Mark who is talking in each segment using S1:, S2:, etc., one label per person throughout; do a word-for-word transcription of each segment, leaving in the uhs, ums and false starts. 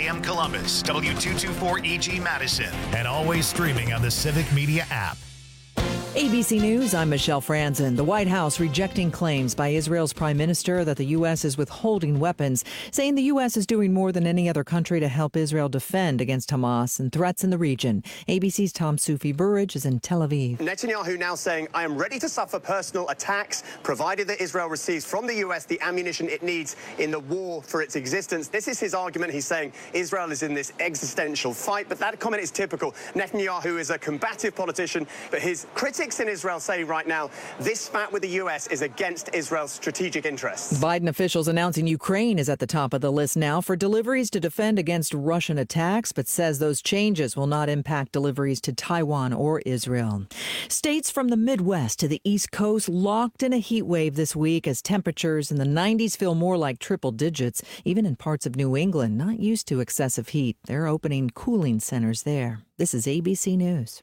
S1: M Columbus, W two twenty-four E G Madison, and always streaming on the Civic Media app.
S2: A B C News, I'm Michelle Franzen. The White House rejecting claims by Israel's prime minister that the U S is withholding weapons, saying the U S is doing more than any other country to help Israel defend against Hamas and threats in the region. A B C's Tom Soufi Burridge is in Tel Aviv.
S3: Netanyahu now saying, I am ready to suffer personal attacks, provided that Israel receives from the U S the ammunition it needs in the war for its existence. This is his argument. He's saying Israel is in this existential fight, but that comment is typical. Netanyahu is a combative politician, but his critics in Israel say right now this spat with the U S is against Israel's strategic interests.
S2: Biden officials announcing Ukraine is at the top of the list now for deliveries to defend against Russian attacks, but says those changes will not impact deliveries to Taiwan or Israel. States from the Midwest to the East Coast locked in a heat wave this week as temperatures in the nineties feel more like triple digits, even in parts of New England not used to excessive heat. They're opening cooling centers there. This is A B C News.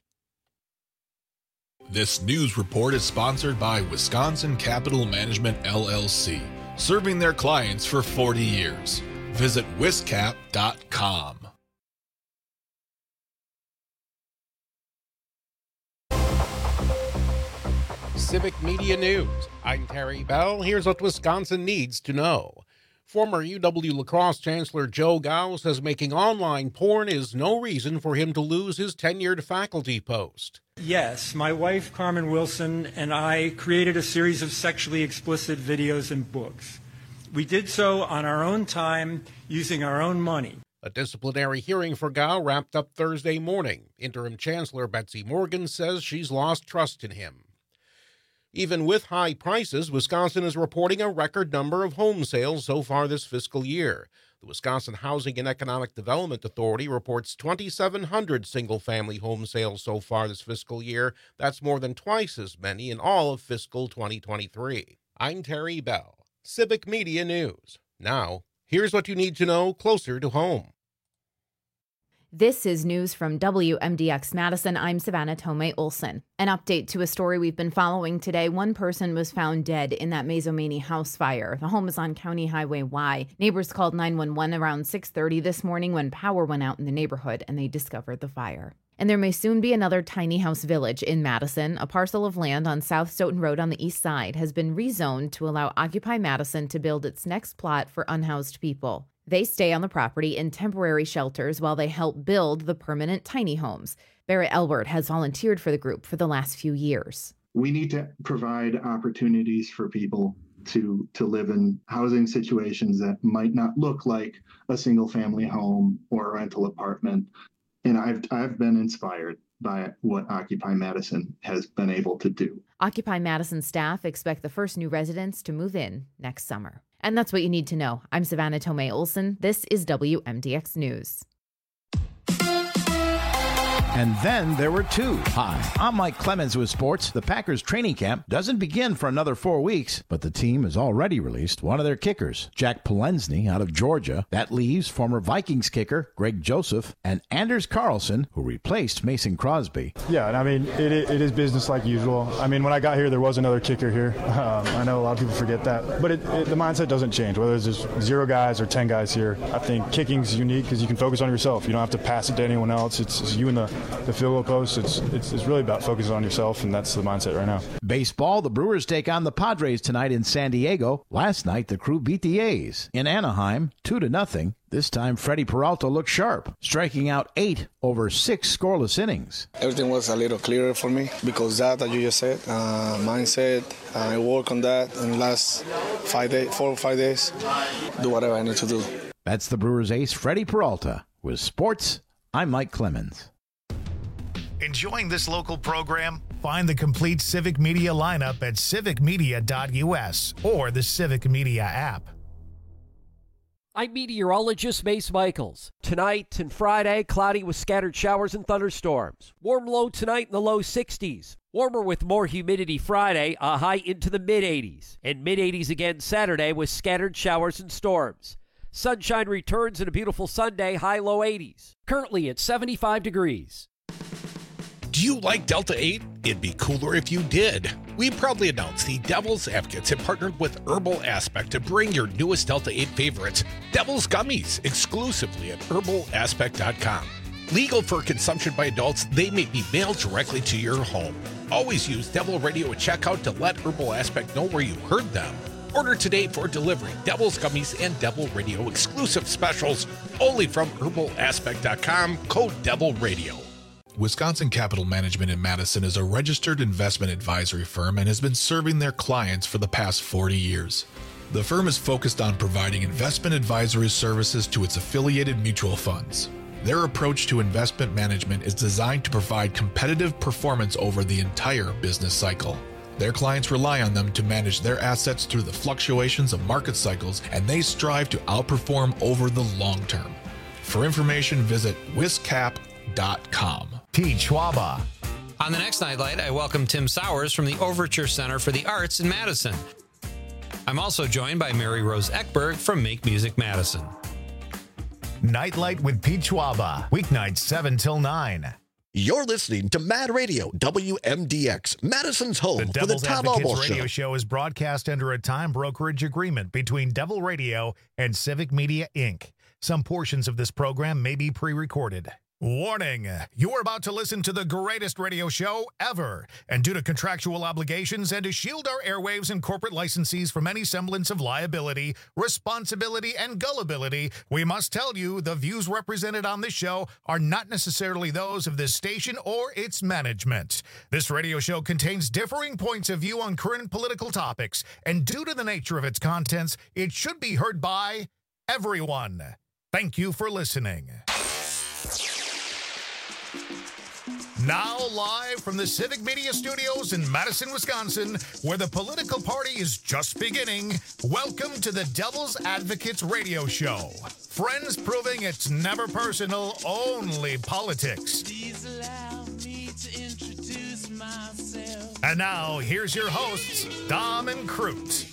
S4: This news report is sponsored by Wisconsin Capital Management, L L C, serving their clients for forty years. Visit wiscap dot com.
S5: Civic Media News. I'm Terry Bell. Here's what Wisconsin needs to know. Former U W-La Crosse Chancellor Joe Gao says making online porn is no reason for him to lose his tenured faculty post.
S6: Yes, my wife Carmen Wilson and I created a series of sexually explicit videos and books. We did so on our own time, using our own money.
S5: A disciplinary hearing for Gao wrapped up Thursday morning. Interim Chancellor Betsy Morgan says she's lost trust in him. Even with high prices, Wisconsin is reporting a record number of home sales so far this fiscal year. The Wisconsin Housing and Economic Development Authority reports twenty-seven hundred single-family home sales so far this fiscal year. That's more than twice as many in all of fiscal twenty twenty-three. I'm Terry Bell, Civic Media News. Now, here's what you need to know closer to home.
S7: This is news from W M D X Madison. I'm Savannah Tomei Olson. An update to a story we've been following today. One person was found dead in that Mazomanie house fire. The home is on County Highway Y. Neighbors called nine one one around six thirty this morning when power went out in the neighborhood and they discovered the fire. And there may soon be another tiny house village in Madison. A parcel of land on South Stoughton Road on the east side has been rezoned to allow Occupy Madison to build its next plot for unhoused people. They stay on the property in temporary shelters while they help build the permanent tiny homes. Barrett Elbert has volunteered for the group for the last few years.
S8: We need to provide opportunities for people to, to live in housing situations that might not look like a single family home or a rental apartment. And I've I've been inspired by what Occupy Madison has been able to do.
S7: Occupy Madison staff expect the first new residents to move in next summer. And that's what you need to know. I'm Savannah Tomei Olson. This is W M D X News.
S9: And then there were two. Hi, I'm Mike Clemens with sports. The Packers training camp doesn't begin for another four weeks, but the team has already released one of their kickers, Jack Polensny out of Georgia. That leaves former Vikings kicker Greg Joseph and Anders Carlson, who replaced Mason Crosby.
S10: Yeah, and I mean, it, it is business like usual. I mean, when I got here, there was another kicker here. Um, I know a lot of people forget that, but it, it, the mindset doesn't change. Whether there's zero guys or ten guys here, I think kicking's unique because you can focus on yourself. You don't have to pass it to anyone else. It's, it's you and the the field goal post. It's, it's it's really about focusing on yourself, and that's the mindset right now.
S9: Baseball, the Brewers take on the Padres tonight in San Diego. Last night, the Crew beat the A's in Anaheim, two to nothing. This time, Freddie Peralta looked sharp, striking out eight over six scoreless innings.
S11: Everything was a little clearer for me because that, as you just said, uh, mindset, uh, I work on that in the last five days, four or five days, do whatever I need to do.
S9: That's the Brewers ace, Freddie Peralta. With sports, I'm Mike Clemens.
S1: Enjoying this local program? Find the complete Civic Media lineup at civic media dot u s or the Civic Media app.
S12: I'm meteorologist Mace Michaels. Tonight and Friday, cloudy with scattered showers and thunderstorms. Warm low tonight in the low sixties. Warmer with more humidity Friday, a high into the mid-eighties. And mid-eighties again Saturday with scattered showers and storms. Sunshine returns and a beautiful Sunday, high low eighties. Currently at seventy-five degrees.
S5: Do you like Delta eight? It'd be cooler if you did. We proudly announce the Devil's Advocates have partnered with Herbal Aspect to bring your newest Delta eight favorites, Devil's Gummies, exclusively at herbal aspect dot com. Legal for consumption by adults, they may be mailed directly to your home. Always use Devil Radio at checkout to let Herbal Aspect know where you heard them. Order today for delivery. Devil's Gummies and Devil Radio exclusive specials only from herbal aspect dot com, code Devil Radio.
S4: Wisconsin Capital Management in Madison is a registered investment advisory firm and has been serving their clients for the past forty years. The firm is focused on providing investment advisory services to its affiliated mutual funds. Their approach to investment management is designed to provide competitive performance over the entire business cycle. Their clients rely on them to manage their assets through the fluctuations of market cycles, and they strive to outperform over the long term. For information, visit wiscap dot com.
S1: Pete Schwaba.
S13: On the next Nightlight, I welcome Tim Sowers from the Overture Center for the Arts in Madison. I'm also joined by Mary Rose Eckberg from Make Music Madison.
S1: Nightlight with Pete Schwaba, weeknights seven till nine.
S14: You're listening to Mad Radio, W M D X, Madison's home
S1: The
S14: for the
S1: Devil's
S14: Tom
S1: Advocates
S14: Almost
S1: radio
S14: Show.
S1: show is broadcast under a time brokerage agreement between Devil Radio and Civic Media, Incorporated. Some portions of this program may be pre-recorded. Warning, you're about to listen to the greatest radio show ever, and due to contractual obligations and to shield our airwaves and corporate licensees from any semblance of liability, responsibility, and gullibility, we must tell you the views represented on this show are not necessarily those of this station or its management. This radio show contains differing points of view on current political topics, and due to the nature of its contents, it should be heard by everyone. Thank you for listening. Now live from the Civic Media Studios in Madison, Wisconsin, where the political party is just beginning, welcome to the Devil's Advocates radio show. Friends proving it's never personal, only politics. Please allow me to introduce myself. And now, here's your hosts, Dom and Crute.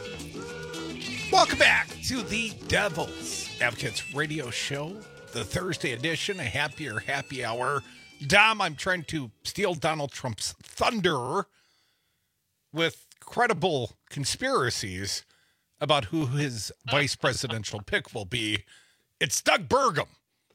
S5: Welcome back to the Devil's Advocates radio show, the Thursday edition, a happier happy hour. Dom, I'm trying to steal Donald Trump's thunder with credible conspiracies about who his vice presidential pick will be. It's Doug Burgum.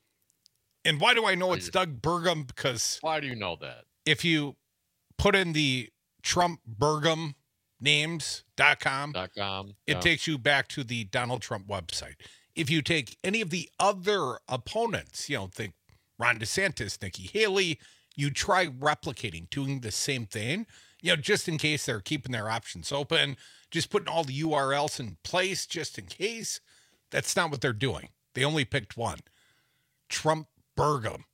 S5: And why do I know it's Doug Burgum? Because
S15: why do you know that?
S5: If you put in the Trump Burgum names dot com,
S15: .com,
S5: it
S15: yeah.
S5: takes you back to the Donald Trump website. If you take any of the other opponents, you know, think Ron DeSantis, Nikki Haley, you try replicating, doing the same thing, you know, just in case they're keeping their options open, just putting all the U R Ls in place just in case. That's not what they're doing. They only picked one. Trump Burgum.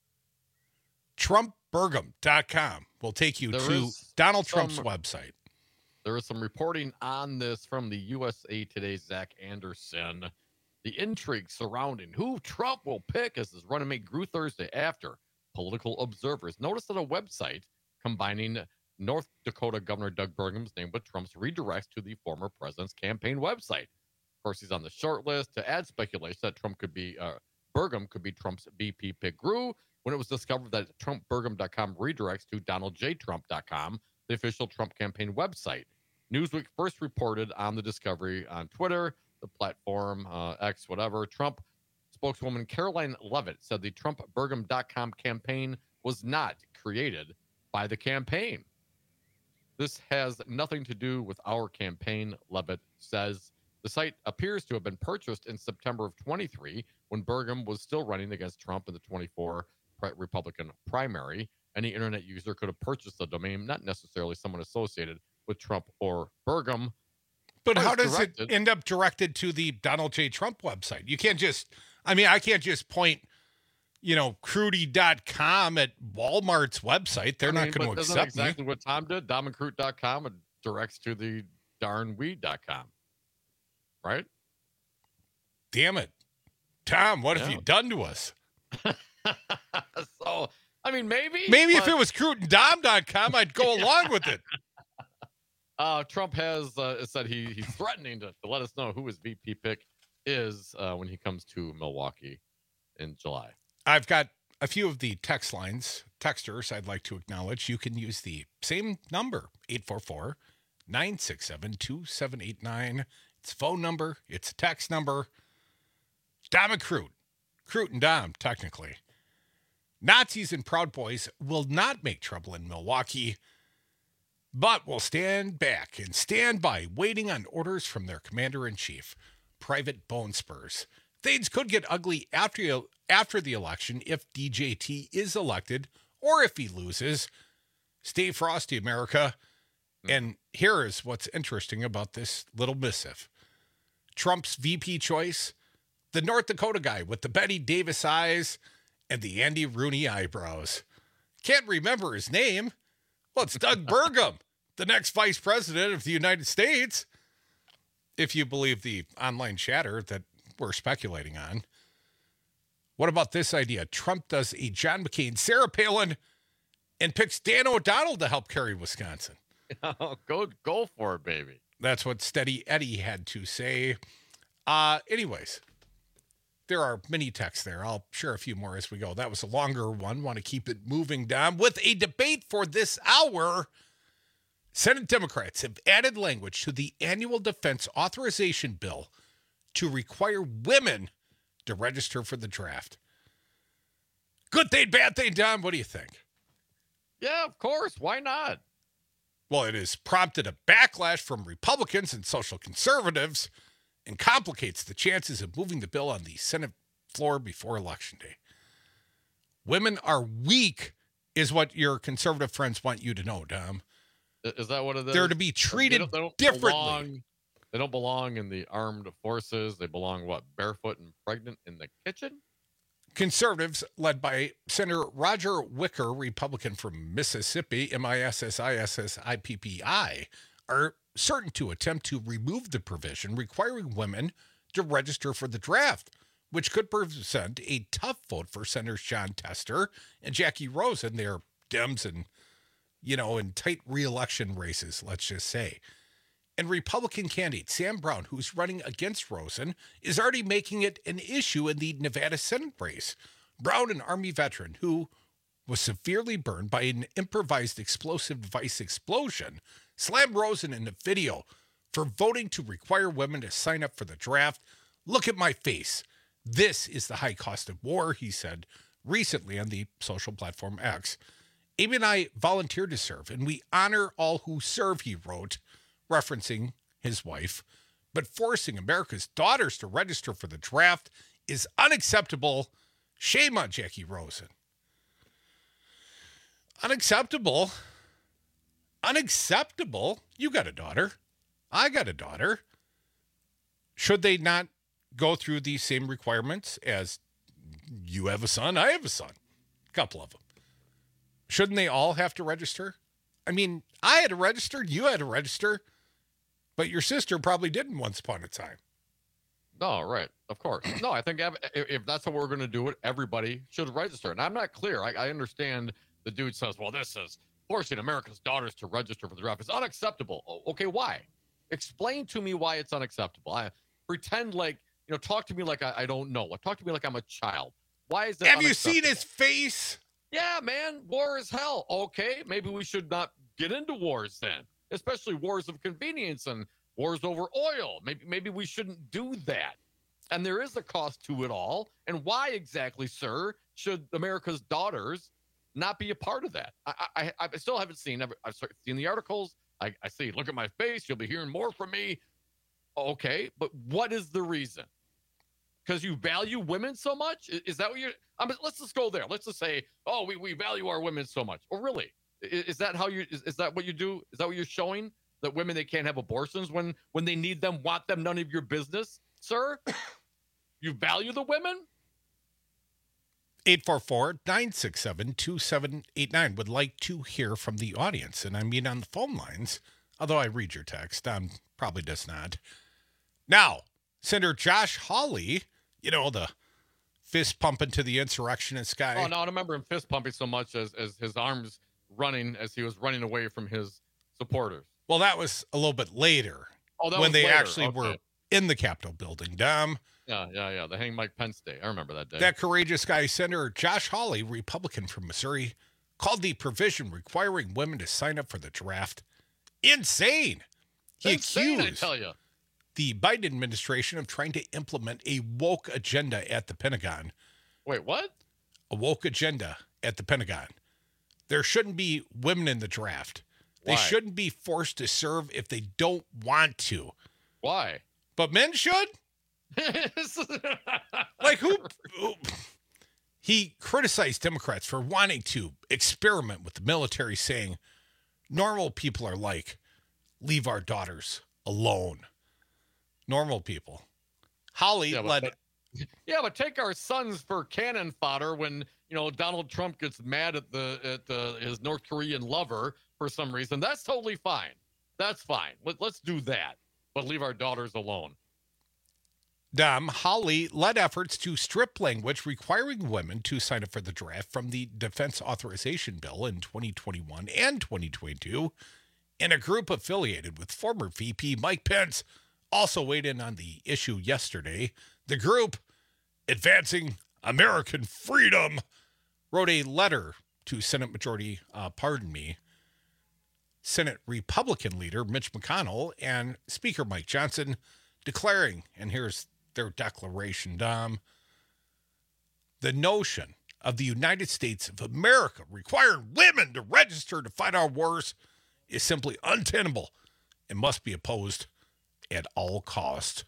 S5: Trump Burgum dot com will take you
S15: There
S5: to Donald
S15: some,
S5: Trump's website.
S15: There is some reporting on this from the U S A Today's Zach Anderson. The intrigue surrounding who Trump will pick as his running mate grew Thursday after political observers noticed that a website combining North Dakota Governor Doug Burgum's name with Trump's redirects to the former president's campaign website. Of course, he's on the short list to add speculation that Trump could be uh, Burgum could be Trump's V P pick grew when it was discovered that Trump Burgum dot com redirects to Donald J Trump dot com, the official Trump campaign website. Newsweek first reported on the discovery on Twitter, the platform, uh, X, whatever. Trump spokeswoman Caroline Levitt said the Trump Burgum dot com campaign was not created by the campaign. This has nothing to do with our campaign, Levitt says. The site appears to have been purchased in September of twenty-three when Burgum was still running against Trump in the twenty-four Republican primary. Any internet user could have purchased the domain, not necessarily someone associated with Trump or Burgum.
S5: But how does
S15: directed.
S5: it end up directed to the Donald J. Trump website? You can't just, I mean, I can't just point, you know, Crudy dot com at Walmart's website. They're
S15: I
S5: not
S15: mean,
S5: going to
S15: but isn't
S5: accept
S15: that exactly
S5: me.
S15: what Tom did? Dom and Crute dot com and directs to the darn weed dot com. Right?
S5: Damn it. Tom, what
S15: Yeah.
S5: have you done to us?
S15: So, I mean, maybe.
S5: Maybe
S15: but,
S5: if it was Crute and Dom dot com, I'd go along with it.
S15: Uh, Trump has uh, said he he's threatening to, to let us know who his V P pick is uh, when he comes to Milwaukee in July.
S5: I've got
S16: a few of the text lines, texters I'd like to acknowledge. You can use the same number, eight four four, nine six seven, two seven eight nine. It's a phone number. It's a text number. Dom and Crute. Crute and Dom, technically. Nazis and Proud Boys will not make trouble in Milwaukee, but will stand back and stand by, waiting on orders from their commander-in-chief, Private Bone Spurs. Things could get ugly after, after the election if D J T is elected, or if he loses. Stay frosty, America. And here is what's interesting about this little missive. Trump's V P choice, the North Dakota guy with the Betty Davis eyes and the Andy Rooney eyebrows. Can't remember his name. Well, it's Doug Burgum, the next vice president of the United States, if you believe the online chatter that we're speculating on. What about this idea? Trump does a John McCain, Sarah Palin, and picks Dan O'Donnell to help carry Wisconsin.
S15: Oh, go go for it, baby.
S16: That's what Steady Eddie had to say. Uh, anyways, there are many texts there. I'll share a few more as we go. That was a longer one. Want to keep it moving down with a debate for this hour. Senate Democrats have added language to the annual defense authorization bill to require women to register for the draft. Good thing, bad thing, Don. What do you think?
S15: Yeah, of course. Why not?
S16: Well, it has prompted a backlash from Republicans and social conservatives and complicates the chances of moving the bill on the Senate floor before Election Day. Women are weak, is what your conservative friends want you to know, Dom.
S15: Is that what it is?
S16: They're to be treated they don't, they don't differently.
S15: Belong, they don't belong in the armed forces. They belong, what, barefoot and pregnant in the kitchen?
S16: Conservatives, led by Senator Roger Wicker, Republican from Mississippi, M I S S I S S I P P I, are certain to attempt to remove the provision requiring women to register for the draft, which could present a tough vote for Senators John Tester and Jackie Rosen. They're Dems and, you know, in tight re-election races, let's just say. And Republican candidate Sam Brown, who's running against Rosen, is already making it an issue in the Nevada Senate race. Brown, an Army veteran who was severely burned by an improvised explosive device explosion, slammed Rosen in a video for voting to require women to sign up for the draft. Look at my face. This is the high cost of war, he said recently on the social platform X. Amy and I volunteered to serve, and we honor all who serve, he wrote, referencing his wife. But forcing America's daughters to register for the draft is unacceptable. Shame on Jackie Rosen. Unacceptable. Unacceptable. You got a daughter. I got a daughter. Should they not go through the same requirements as you have a son? I have a son. A couple of them. Shouldn't they all have to register? I mean, I had to register. You had to register. But your sister probably didn't once upon a time.
S15: No, right. Of course. No, I think if, if that's how we're going to do it, everybody should register. And I'm not clear. I, I understand the dude says, well, this is forcing America's daughters to register for the draft. It's unacceptable. Okay, why? Explain to me why it's unacceptable. I pretend like, you know, talk to me like I, I don't know. Talk to me like I'm a child. Why is that
S16: Have you seen his face?
S15: Yeah, man. War is hell. Okay, maybe we should not get into wars then. Especially wars of convenience and wars over oil. Maybe maybe we shouldn't do that. And there is a cost to it all. And why exactly, sir, should America's daughters not be a part of that? I I, I still haven't seen. I've seen the articles. I, I see. Look at my face. You'll be hearing more from me. Okay, but what is the reason? Because you value women so much? Is, is that what you're? I mean, let's just go there. Let's just say, oh, we we value our women so much. Oh, really? Is that how you, is, is that what you do? Is that what you're showing? That women, they can't have abortions when, when they need them, want them, none of your business, sir? You value the women?
S16: eight four four, nine six seven, two seven eight nine. Would like to hear from the audience. And I mean on the phone lines, although I read your text, um, probably does not. Now, Senator Josh Hawley, you know, the fist pumping to the insurrectionist guy.
S15: Oh, no, I don't remember him fist pumping so much as, as his arms running as he was running away from his supporters.
S16: Well, that was a little bit later.
S15: Oh, that
S16: when
S15: was
S16: they
S15: later.
S16: actually
S15: Okay.
S16: were in the Capitol building, Dom.
S15: Yeah, yeah, yeah. The Hang Mike Pence Day. I remember that day.
S16: That courageous guy, Senator Josh Hawley, Republican from Missouri, called the provision requiring women to sign up for the draft insane. He
S15: insane,
S16: accused
S15: I tell you.
S16: the Biden administration of trying to implement a woke agenda at the Pentagon.
S15: Wait, what?
S16: A woke agenda at the Pentagon. There shouldn't be women in the draft. They
S15: Why?
S16: shouldn't be forced to serve if they don't want to.
S15: Why?
S16: But men should? Like who, who? He criticized Democrats for wanting to experiment with the military, saying normal people are like, leave our daughters alone. Normal people. Holly
S15: yeah,
S16: led.
S15: But, yeah, but take our sons for cannon fodder when, you know, Donald Trump gets mad at the at the, his North Korean lover for some reason. That's totally fine. That's fine. Let, let's do that. But leave our daughters alone.
S16: Dom Holly led efforts to strip language requiring women to sign up for the draft from the Defense Authorization Bill in twenty twenty-one and twenty twenty-two, and a group affiliated with former V P Mike Pence also weighed in on the issue yesterday. The group, Advancing American Freedom, wrote a letter to Senate Majority, uh, pardon me, Senate Republican leader Mitch McConnell and Speaker Mike Johnson, declaring, and here's their declaration, Dom, the notion of the United States of America requiring women to register to fight our wars is simply untenable and must be opposed at all cost.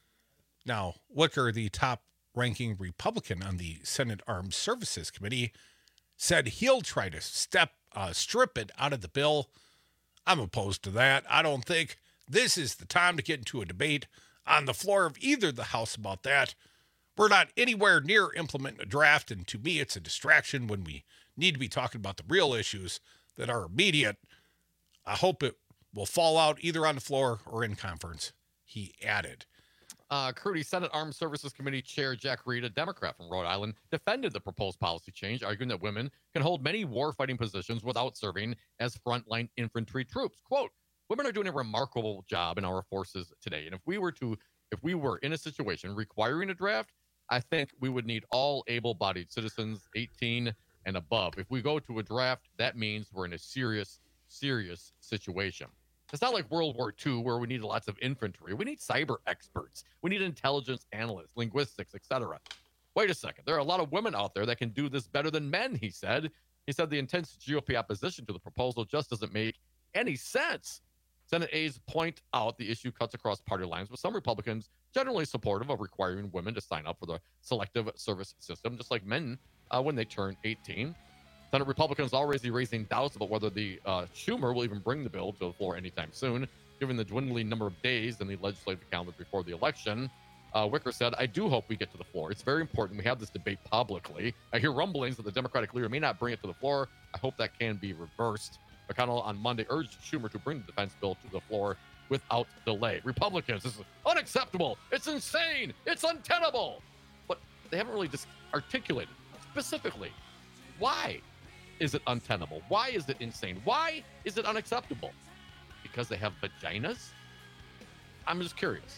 S16: Now, Wicker, the top-ranking Republican on the Senate Armed Services Committee, said he'll try to step uh, strip it out of the bill. I'm opposed to that. I don't think this is the time to get into a debate on the floor of either the House about that. We're not anywhere near implementing a draft, and to me, it's a distraction when we need to be talking about the real issues that are immediate. I hope it will fall out either on the floor or in conference, he added.
S15: Uh, Crudy, Senate Armed Services Committee Chair Jack Reed, a Democrat from Rhode Island, defended the proposed policy change, arguing that women can hold many war-fighting positions without serving as frontline infantry troops. Quote, women are doing a remarkable job in our forces today. And if we were to, if we were in a situation requiring a draft, I think we would need all able-bodied citizens, eighteen and above. If we go to a draft, that means we're in a serious, serious situation. It's not like World War Two where we need lots of infantry. We need cyber experts. We need intelligence analysts, linguistics, et cetera. Wait a second. There are a lot of women out there that can do this better than men, he said. He said the intense G O P opposition to the proposal just doesn't make any sense. Senate aides point out the issue cuts across party lines, with some Republicans generally supportive of requiring women to sign up for the selective service system, just like men uh, when they turn eighteen. Senate Republicans are already raising doubts about whether the uh, Schumer will even bring the bill to the floor anytime soon, given the dwindling number of days in the legislative calendar before the election. Uh, Wicker said, I do hope we get to the floor. It's very important we have this debate publicly. I hear rumblings that the Democratic leader may not bring it to the floor. I hope that can be reversed. McConnell on Monday urged Schumer to bring the defense bill to the floor without delay. Republicans, this is unacceptable. It's insane. It's untenable. But they haven't really just articulated specifically why is it untenable? Why is it insane? Why is it unacceptable? Because they have vaginas? I'm just curious.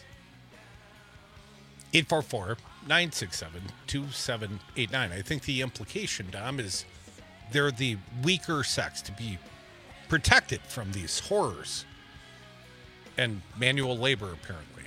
S16: eight four four, nine six seven, two seven eight nine. I think the implication, Dom, is they're the weaker sex to be protected from these horrors and manual labor, apparently,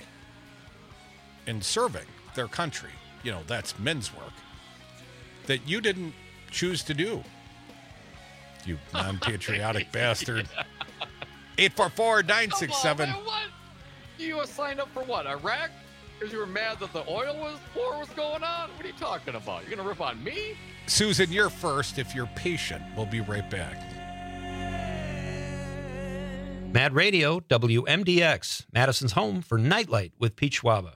S16: and serving their country. You know, that's men's work that you didn't choose to do, you non-patriotic bastard. eight four four, nine six seven.
S15: Come on, man, what? You signed up for what, Iraq? Because you were mad that the oil was war was going on? What are you talking about? You're going to rip on me?
S16: Susan, you're first. If you're patient, we'll be right back.
S13: Mad Radio, W M D X, Madison's home for Nightlight with Pete Schwaba.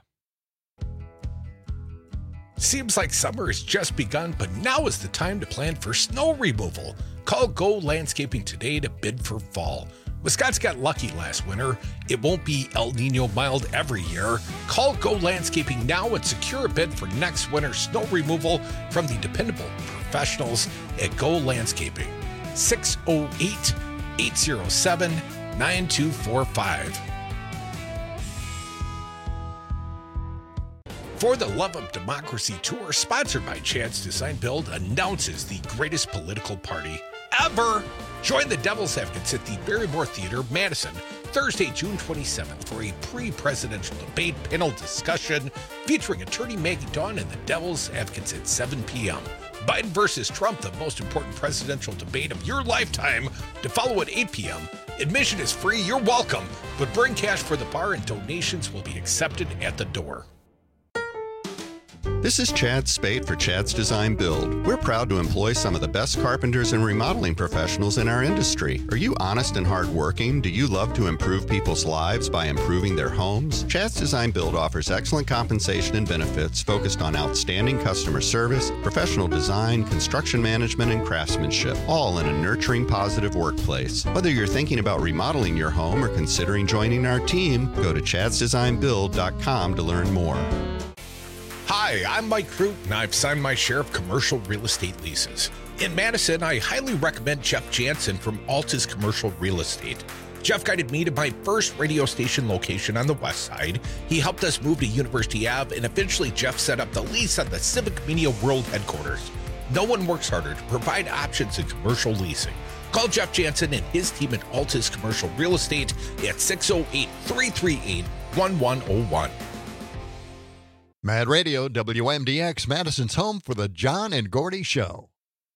S16: Seems like summer has just begun, but now is the time to plan for snow removal. Call Go Landscaping today to bid for fall. Wisconsin got lucky last winter. It won't be El Nino mild every year. Call Go Landscaping now and secure a bid for next winter's snow removal from the dependable professionals at Go Landscaping. six oh eight, eight oh seven, nine two four five. For the Love of Democracy Tour, sponsored by Chance Design Build, announces the greatest political party ever. Join the Devil's Advocates at the Barrymore Theater, Madison, Thursday, June twenty-seventh, for a pre-presidential debate panel discussion featuring attorney Maggie Dawn and the Devil's Advocates at seven p.m. Biden versus Trump, the most important presidential debate of your lifetime, to follow at eight p.m. Admission is free. You're welcome, but bring cash for the bar and donations will be accepted at the door.
S17: This is Chad Spade for Chad's Design Build. We're proud to employ some of the best carpenters and remodeling professionals in our industry. Are you honest and hardworking? Do you love to improve people's lives by improving their homes? Chad's Design Build offers excellent compensation and benefits focused on outstanding customer service, professional design, construction management, and craftsmanship, all in a nurturing, positive workplace. Whether you're thinking about remodeling your home or considering joining our team, go to chads design build dot com to learn more.
S16: Hi, I'm Mike Crute, and I've signed my share of commercial real estate leases. In Madison, I highly recommend Jeff Jansen from Altus Commercial Real Estate. Jeff guided me to my first radio station location on the west side. He helped us move to University Avenue, and eventually Jeff set up the lease on the Civic Media World headquarters. No one works harder to provide options in commercial leasing. Call Jeff Jansen and his team at Altus Commercial Real Estate at six oh eight, three three eight, one one oh one.
S14: Mad Radio, W M D X, Madison's home for the John and Gordy Show.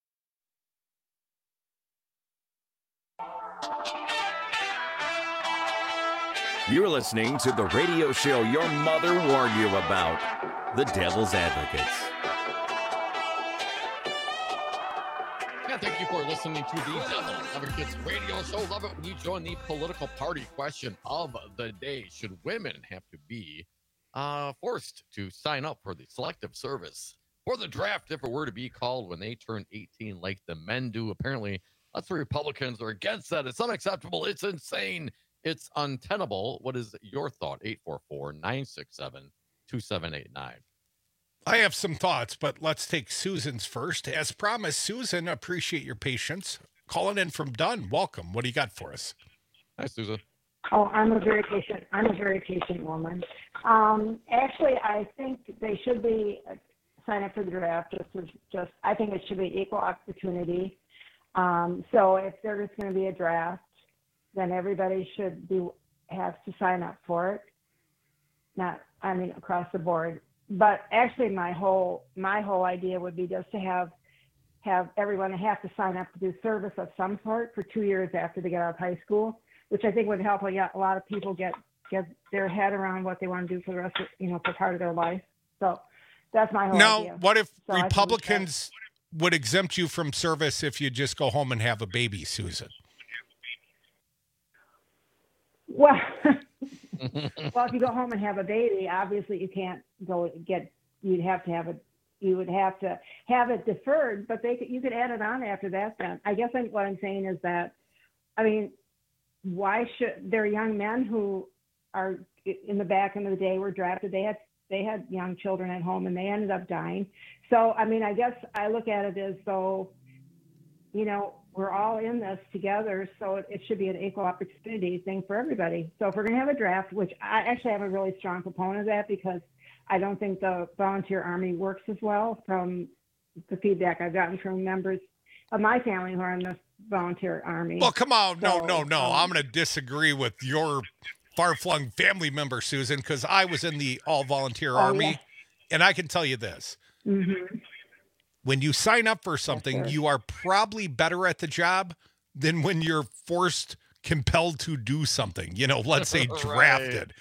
S18: You're listening to the radio show your mother warned you about, The Devil's Advocates.
S15: Yeah, thank you for listening to the Devil's Advocates radio show. Love it when you join the political party question of the day. Should women have to be Uh, forced to sign up for the selective service for the draft if it were to be called when they turn eighteen like the men do? Apparently, lots of Republicans are against that. It's unacceptable. It's insane. It's untenable. What is your thought? eight four four, nine six seven, two seven eight nine.
S16: I have some thoughts, but let's take Susan's first. As promised, Susan, appreciate your patience. Calling in from Dunn. Welcome. What do you got for us?
S15: Hi, Susan.
S19: Oh, I'm a very patient. I'm a very patient woman. Um, actually, I think they should be uh, sign up for the draft. Just, as, just, I think it should be equal opportunity. Um, so if there's going to be a draft, then everybody should be have to sign up for it. Not, I mean, across the board. But actually, my whole my whole idea would be just to have have everyone have to sign up to do service of some sort for two years after they get out of high school, which I think would help a lot of people get, get their head around what they want to do for the rest of, you know, for part of their life. So that's my whole
S16: now,
S19: idea.
S16: Now, what if
S19: so
S16: Republicans would exempt you from service if you just go home and have a baby, Susan?
S19: Well, well, if you go home and have a baby, obviously you can't go get, you'd have to have a, you would have to have it deferred, but they could, you could add it on after that then. I guess I'm, what I'm saying is that, I mean, why should there are young men who are in the back end of the day were drafted. They had they had young children at home and they ended up dying. So I mean, I guess I look at it as though, you know, we're all in this together. So it, it should be an equal opportunity thing for everybody. So if we're going to have a draft, which I actually am a really strong proponent of that because I don't think the volunteer army works as well from the feedback I've gotten from members of my family who are in the volunteer army.
S16: Well, come on. No,
S19: so,
S16: no, no.
S19: um,
S16: I'm going to disagree with your far-flung family member, Susan, because I was in the all-volunteer
S19: oh,
S16: army,
S19: yeah.
S16: and I can tell you this.
S19: Mm-hmm.
S16: When you sign up for something,
S19: Yes,
S16: you are probably better at the job than when you're forced, compelled to do something. You know, let's say drafted.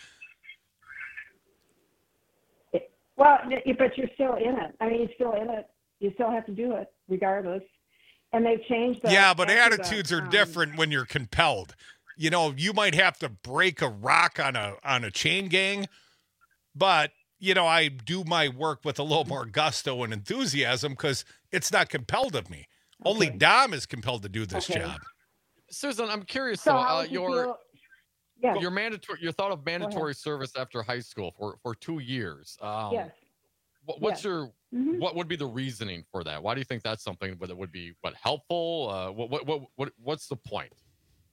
S19: Well, but you're still in it. I mean, you're still in it. You still have to do it regardless. And they've changed the
S16: Yeah, but
S19: after
S16: attitudes
S19: the,
S16: are
S19: um,
S16: different when you're compelled. You know, you might have to break a rock on a on a chain gang, but you know, I do my work with a little more gusto and enthusiasm because it's not compelled of me. Okay. Only Dom is compelled to do this
S19: Okay.
S16: job.
S15: Susan, I'm curious.
S19: So
S15: So,
S19: how
S15: uh,
S19: would you
S15: your
S19: feel- yeah.
S15: your mandatory your thought of
S19: ahead.
S15: mandatory service after high school for for two years. Um,
S19: Yes.
S15: What, what's
S19: Yes.
S15: your
S19: Mhm.
S15: what would be the reasoning for that? Why do you think that's something that would be what helpful? Uh, what, what what what what's the point?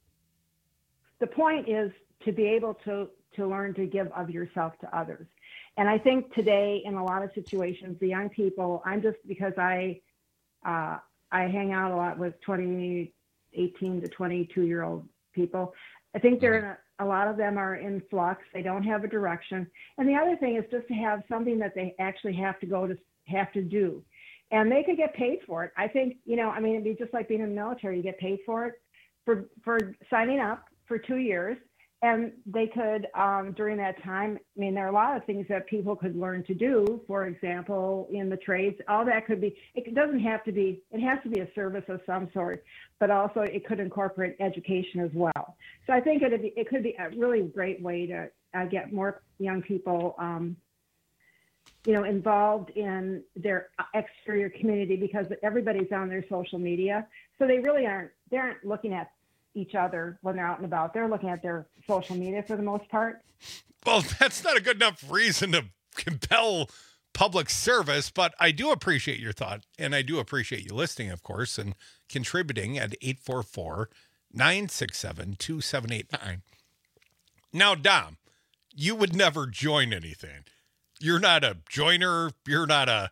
S19: The point is to be able to to learn to give of yourself to others. And I think today, in a lot of situations, the young people, I'm just because I uh, I hang out a lot with twenty, eighteen to twenty-two year old people. I think they're in a, a lot of them are in flux. They don't have a direction. And the other thing is just to have something that they actually have to go to have to do. And they could get paid for it. I think, you know, I mean, it'd be just like being in the military. You get paid for it for for signing up for two years. And they could, um, during that time, I mean, there are a lot of things that people could learn to do. For example, in the trades, all that could be, it doesn't have to be, it has to be a service of some sort, but also it could incorporate education as well. So I think it'd be, it could be a really great way to uh, get more young people, um, you know, involved in their exterior community, because everybody's on their social media. So they really aren't, they aren't looking at each other when they're out and about. They're looking at their social media for the most part.
S16: Well, that's not a good enough reason to compel public service, but I do appreciate your thought, and I do appreciate you listening, of course, and contributing at eight four four, nine six seven, two seven eight nine. Now, Dom, you would never join anything. You're not a joiner. You're not a...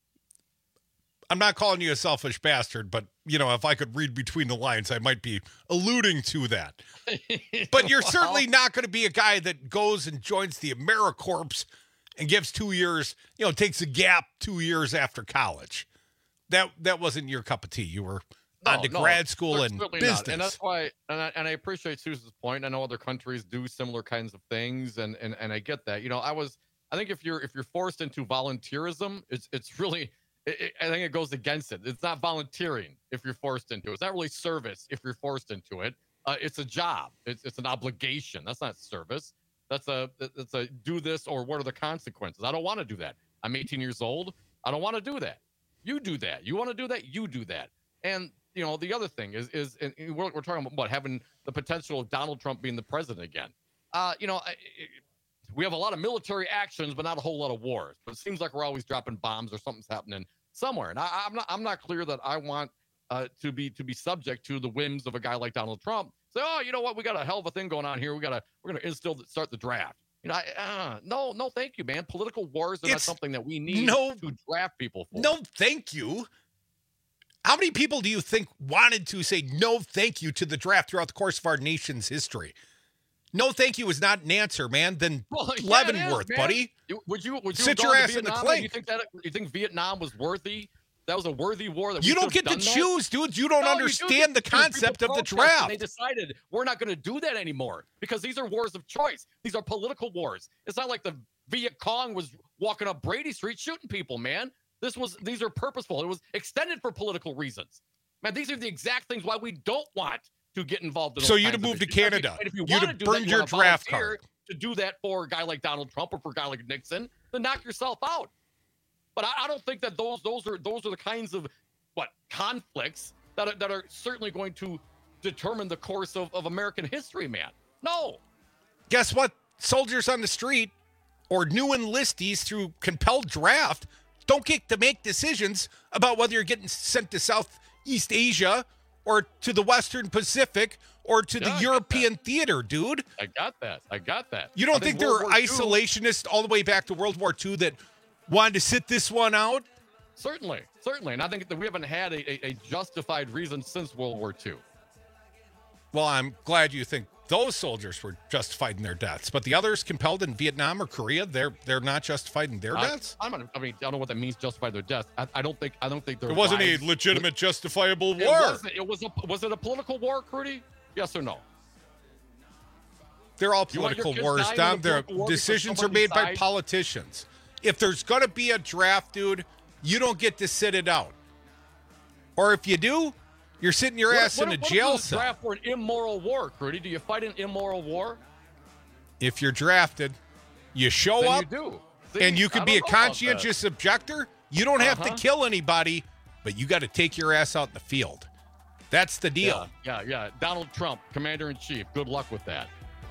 S16: I'm not calling you a selfish bastard, but, you know, if I could read between the lines, I might be alluding to that. But you're
S15: Well,
S16: certainly not going to be a guy that goes and joins the AmeriCorps and gives two years, you know, takes a gap two years after college. That that wasn't your cup of tea. You were on to
S15: no,
S16: grad school and
S15: certainly
S16: business.
S15: not. And that's why, and I, and I appreciate Susan's point. I know other countries do similar kinds of things, and, and, and I get that. You know, I was, I think if you're if you're forced into volunteerism, it's it's really... It, it, I think it goes against it. It's not volunteering if you're forced into it. It's not really service if you're forced into it. Uh, it's a job. It's it's an obligation. That's not service. That's a that's a do this or what are the consequences? I don't want to do that. I'm eighteen years old. I don't want to do that. You do that. You want to do that? You do that. And you know the other thing is is and we're, we're talking about what having the potential of Donald Trump being the president again. Uh, you know. It, We have a lot of military actions, but not a whole lot of wars. But it seems like we're always dropping bombs or something's happening somewhere. And I, I'm not I'm not clear that I want uh, to be to be subject to the whims of a guy like Donald Trump. Say, oh, you know what? We got a hell of a thing going on here. We got to we're going to instill start the draft. You know, I, uh, no, no, thank you, man. Political wars are not
S16: It's
S15: something that we need
S16: no-
S15: to draft people for.
S16: No, thank you. How many people do you think wanted to say no thank you to the draft throughout the course of our nation's history? No thank you is not an answer, man. Then
S15: Well, yeah, it
S16: Leavenworth,
S15: is, man.
S16: buddy.
S15: You- Would you would you
S16: Sit
S15: have
S16: your
S15: gone to
S16: ass in the
S15: Vietnam?
S16: clink.
S15: You think that you think Vietnam was worthy? That was a worthy war. That we
S16: You don't
S15: should
S16: get
S15: have
S16: to
S15: done that?
S16: choose, dude. You don't
S15: No, you do
S16: understand
S15: get
S16: the
S15: to choose.
S16: concept
S15: People
S16: of the
S15: protested, and
S16: draft.
S15: They decided we're not going to do that anymore because these are wars of choice. These are political wars. It's not like the Viet Cong was walking up Brady Street shooting people, man. This was these are purposeful. It was extended for political reasons. Man, these are the exact things why we don't want to get involved in those
S16: So you'd
S15: kinds
S16: have
S15: of
S16: moved to
S15: issues. And if-
S16: Canada.
S15: and if you
S16: You'd
S15: want
S16: have
S15: to do that,
S16: burned
S15: you
S16: your
S15: wanna
S16: draft
S15: volunteer
S16: card.
S15: to do that for a guy like Donald Trump or for a guy like Nixon, then knock yourself out. But I, I don't think that those those are those are the kinds of what conflicts that are, that are certainly going to determine the course of, of American history, man. No.
S16: Guess what? Soldiers on the street or new enlistees through compelled draft don't get to make decisions about whether you're getting sent to Southeast Asia or to the Western Pacific or to
S15: Yeah, I
S16: the
S15: get
S16: European theater, dude.
S15: I got that. I got that.
S16: You don't
S15: I
S16: think, there
S15: World
S16: were
S15: War Two
S16: isolationists all the way back to World War Two that wanted to sit this one out?
S15: Certainly, certainly. And I think that we haven't had a, a, a justified reason since World War Two.
S16: Well, I'm glad you think those soldiers were justified in their deaths, but the others compelled in Vietnam or Korea, they're they're not justified in their
S15: I,
S16: deaths.
S15: I'm not, I mean, I don't know what that means, justify their death. I, I don't think I don't think there
S16: It wasn't
S15: lives-
S16: a legitimate, justifiable
S15: It
S16: war.
S15: wasn't. It was a was it a political war, Crudy? Yes or no?
S16: They're all
S15: You want your
S16: political
S15: kids
S16: wars,
S15: dying in
S16: Dom.
S15: a
S16: Their
S15: political war because
S16: decisions are
S15: somebody
S16: made by
S15: died?
S16: politicians. If there's going to be a draft, dude, you don't get to sit it out. Or if you do, you're sitting your
S15: What-
S16: ass
S15: what
S16: in a
S15: if- what if
S16: jail
S15: it was a
S16: cell.
S15: draft for an immoral war, Crudy? Do you fight an immoral war?
S16: If you're drafted, you show
S15: Then you
S16: up,
S15: do. See,
S16: and you
S15: I
S16: could
S15: don't
S16: be a
S15: know about that.
S16: conscientious objector. You don't have
S15: Uh-huh.
S16: to kill anybody, but you got to take your ass out in the field. That's the deal.
S15: Yeah, yeah, yeah. Donald Trump, Commander in Chief. Good luck with that.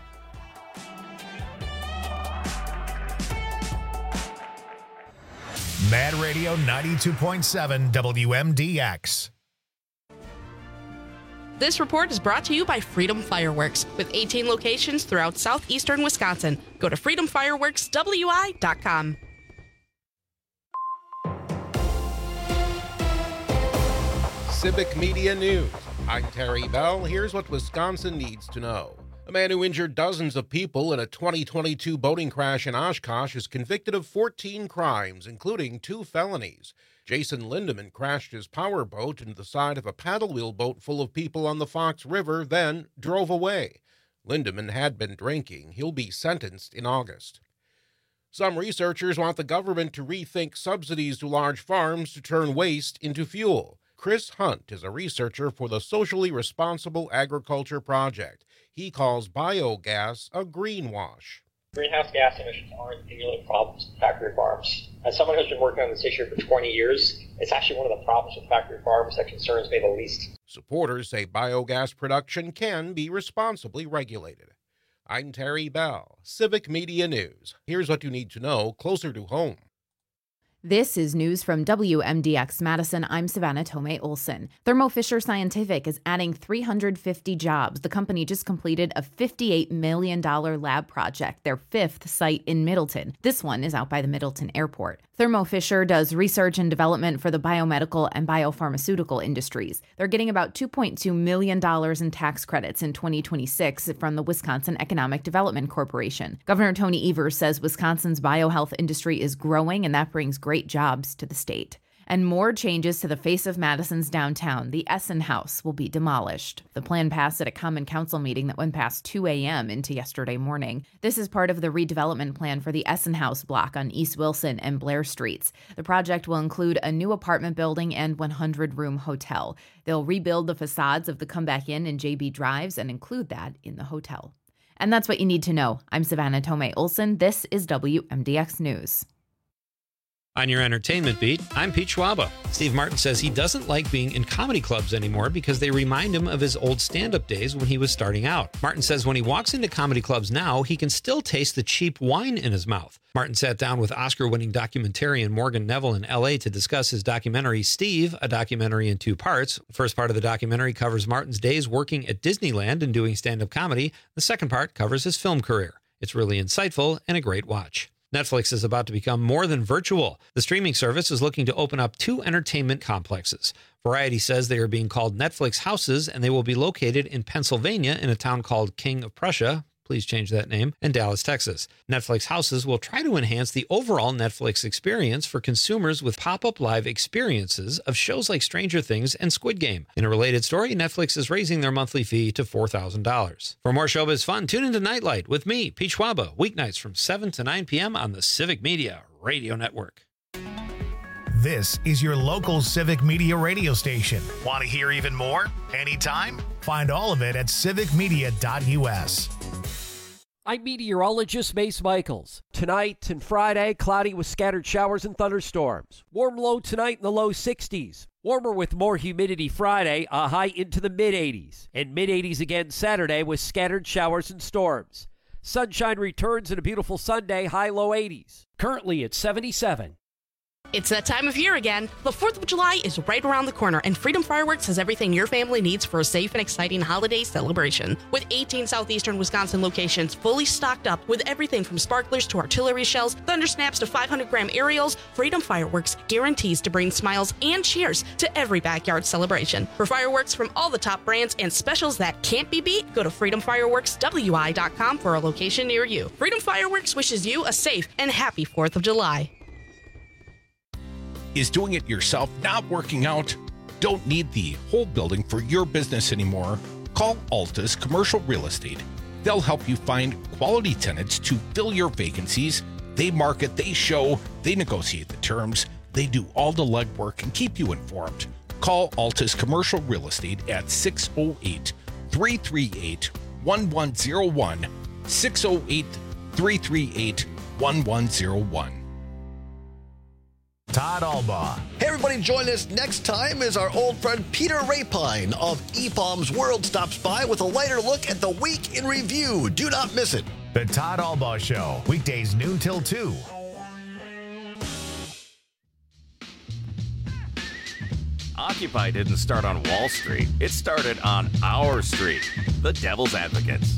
S1: Mad Radio ninety-two point seven W M D X.
S20: This report is brought to you by Freedom Fireworks, with eighteen locations throughout southeastern Wisconsin. Go to freedom fireworks w i dot com.
S5: Civic Media News. I'm Terry Bell. Here's what Wisconsin needs to know. A man who injured dozens of people in a twenty twenty-two boating crash in Oshkosh is convicted of fourteen crimes, including two felonies. Jason Lindeman crashed his power boat into the side of a paddle wheel boat full of people on the Fox River, then drove away. Lindeman had been drinking. He'll be sentenced in August. Some researchers want the government to rethink subsidies to large farms to turn waste into fuel. Chris Hunt is a researcher for the Socially Responsible Agriculture Project. He calls biogas a greenwash.
S21: Greenhouse gas emissions aren't the only problems with factory farms. As someone who's been working on this issue for twenty years, it's actually one of the problems with factory farms that concerns me the least.
S5: Supporters say biogas production can be responsibly regulated. I'm Terry Bell, Civic Media News. Here's what you need to know closer to home.
S7: This is news from W M D X Madison. I'm Savannah Tomei Olson. Thermo Fisher Scientific is adding three hundred fifty jobs. The company just completed a fifty-eight million dollars lab project, their fifth site in Middleton. This one is out by the Middleton Airport. Thermo Fisher does research and development for the biomedical and biopharmaceutical industries. They're getting about two point two million dollars in tax credits in twenty twenty-six from the Wisconsin Economic Development Corporation. Governor Tony Evers says Wisconsin's biohealth industry is growing, and that brings great jobs to the state. And more changes to the face of Madison's downtown. The Essen House will be demolished. The plan passed at a common council meeting that went past two a.m. into yesterday morning. This is part of the redevelopment plan for the Essen House block on East Wilson and Blair Streets. The project will include a new apartment building and one hundred room hotel. They'll rebuild the facades of the Comeback Inn and J B Drives and include that in the hotel. And that's what you need to know. I'm Savannah Tomei Olson. This is W M D X News.
S13: On your entertainment beat, I'm Pete Schwaba. Steve Martin says he doesn't like being in comedy clubs anymore because they remind him of his old stand-up days when he was starting out. Martin says when he walks into comedy clubs now, he can still taste the cheap wine in his mouth. Martin sat down with Oscar-winning documentarian Morgan Neville in L A to discuss his documentary, Steve, a documentary in two parts. The first part of the documentary covers Martin's days working at Disneyland and doing stand-up comedy. The second part covers his film career. It's really insightful and a great watch. Netflix is about to become more than virtual. The streaming service is looking to open up two entertainment complexes. Variety says they are being called Netflix houses, and they will be located in Pennsylvania in a town called King of Prussia. Please change that name, and Dallas, Texas. Netflix houses will try to enhance the overall Netflix experience for consumers with pop-up live experiences of shows like Stranger Things and Squid Game. In a related story, Netflix is raising their monthly fee to four thousand dollars. For more showbiz fun, tune into Nightlight with me, Pete Schwaba, weeknights from seven to nine p.m. on the Civic Media Radio Network.
S1: This is your local Civic Media radio station. Want to hear even more? Anytime? Find all of it at civic media dot u s.
S12: I'm meteorologist Mace Michaels. Tonight and Friday, cloudy with scattered showers and thunderstorms. Warm low tonight in the low sixties. Warmer with more humidity Friday, a high into the mid-eighties. And mid-eighties again Saturday with scattered showers and storms. Sunshine returns and a beautiful Sunday, high low eighties. Currently at seventy-seven.
S20: It's that time of year again. The fourth of July is right around the corner, and Freedom Fireworks has everything your family needs for a safe and exciting holiday celebration. With eighteen southeastern Wisconsin locations fully stocked up with everything from sparklers to artillery shells, thunder snaps to five hundred gram aerials, Freedom Fireworks guarantees to bring smiles and cheers to every backyard celebration. For fireworks from all the top brands and specials that can't be beat, go to freedom fireworks w i dot com for a location near you. Freedom Fireworks wishes you a safe and happy fourth of July.
S16: Is doing it yourself not working out? Don't need the whole building for your business anymore? Call Altus Commercial Real Estate. They'll help you find quality tenants to fill your vacancies. They market, they show, they negotiate the terms, they do all the legwork and keep you informed. Call Altus Commercial Real Estate at six oh eight, three three eight, one one oh one, six oh eight, three three eight, one one oh one.
S1: Todd Albaugh.
S22: Hey everybody, join us next time as our old friend Peter Rapine of E F O M's World stops by with a lighter look at the week in review. Do not miss it.
S1: The Todd Albaugh Show, weekdays noon till two.
S18: Occupy didn't start on Wall Street. It started on our street, the Devil's Advocates.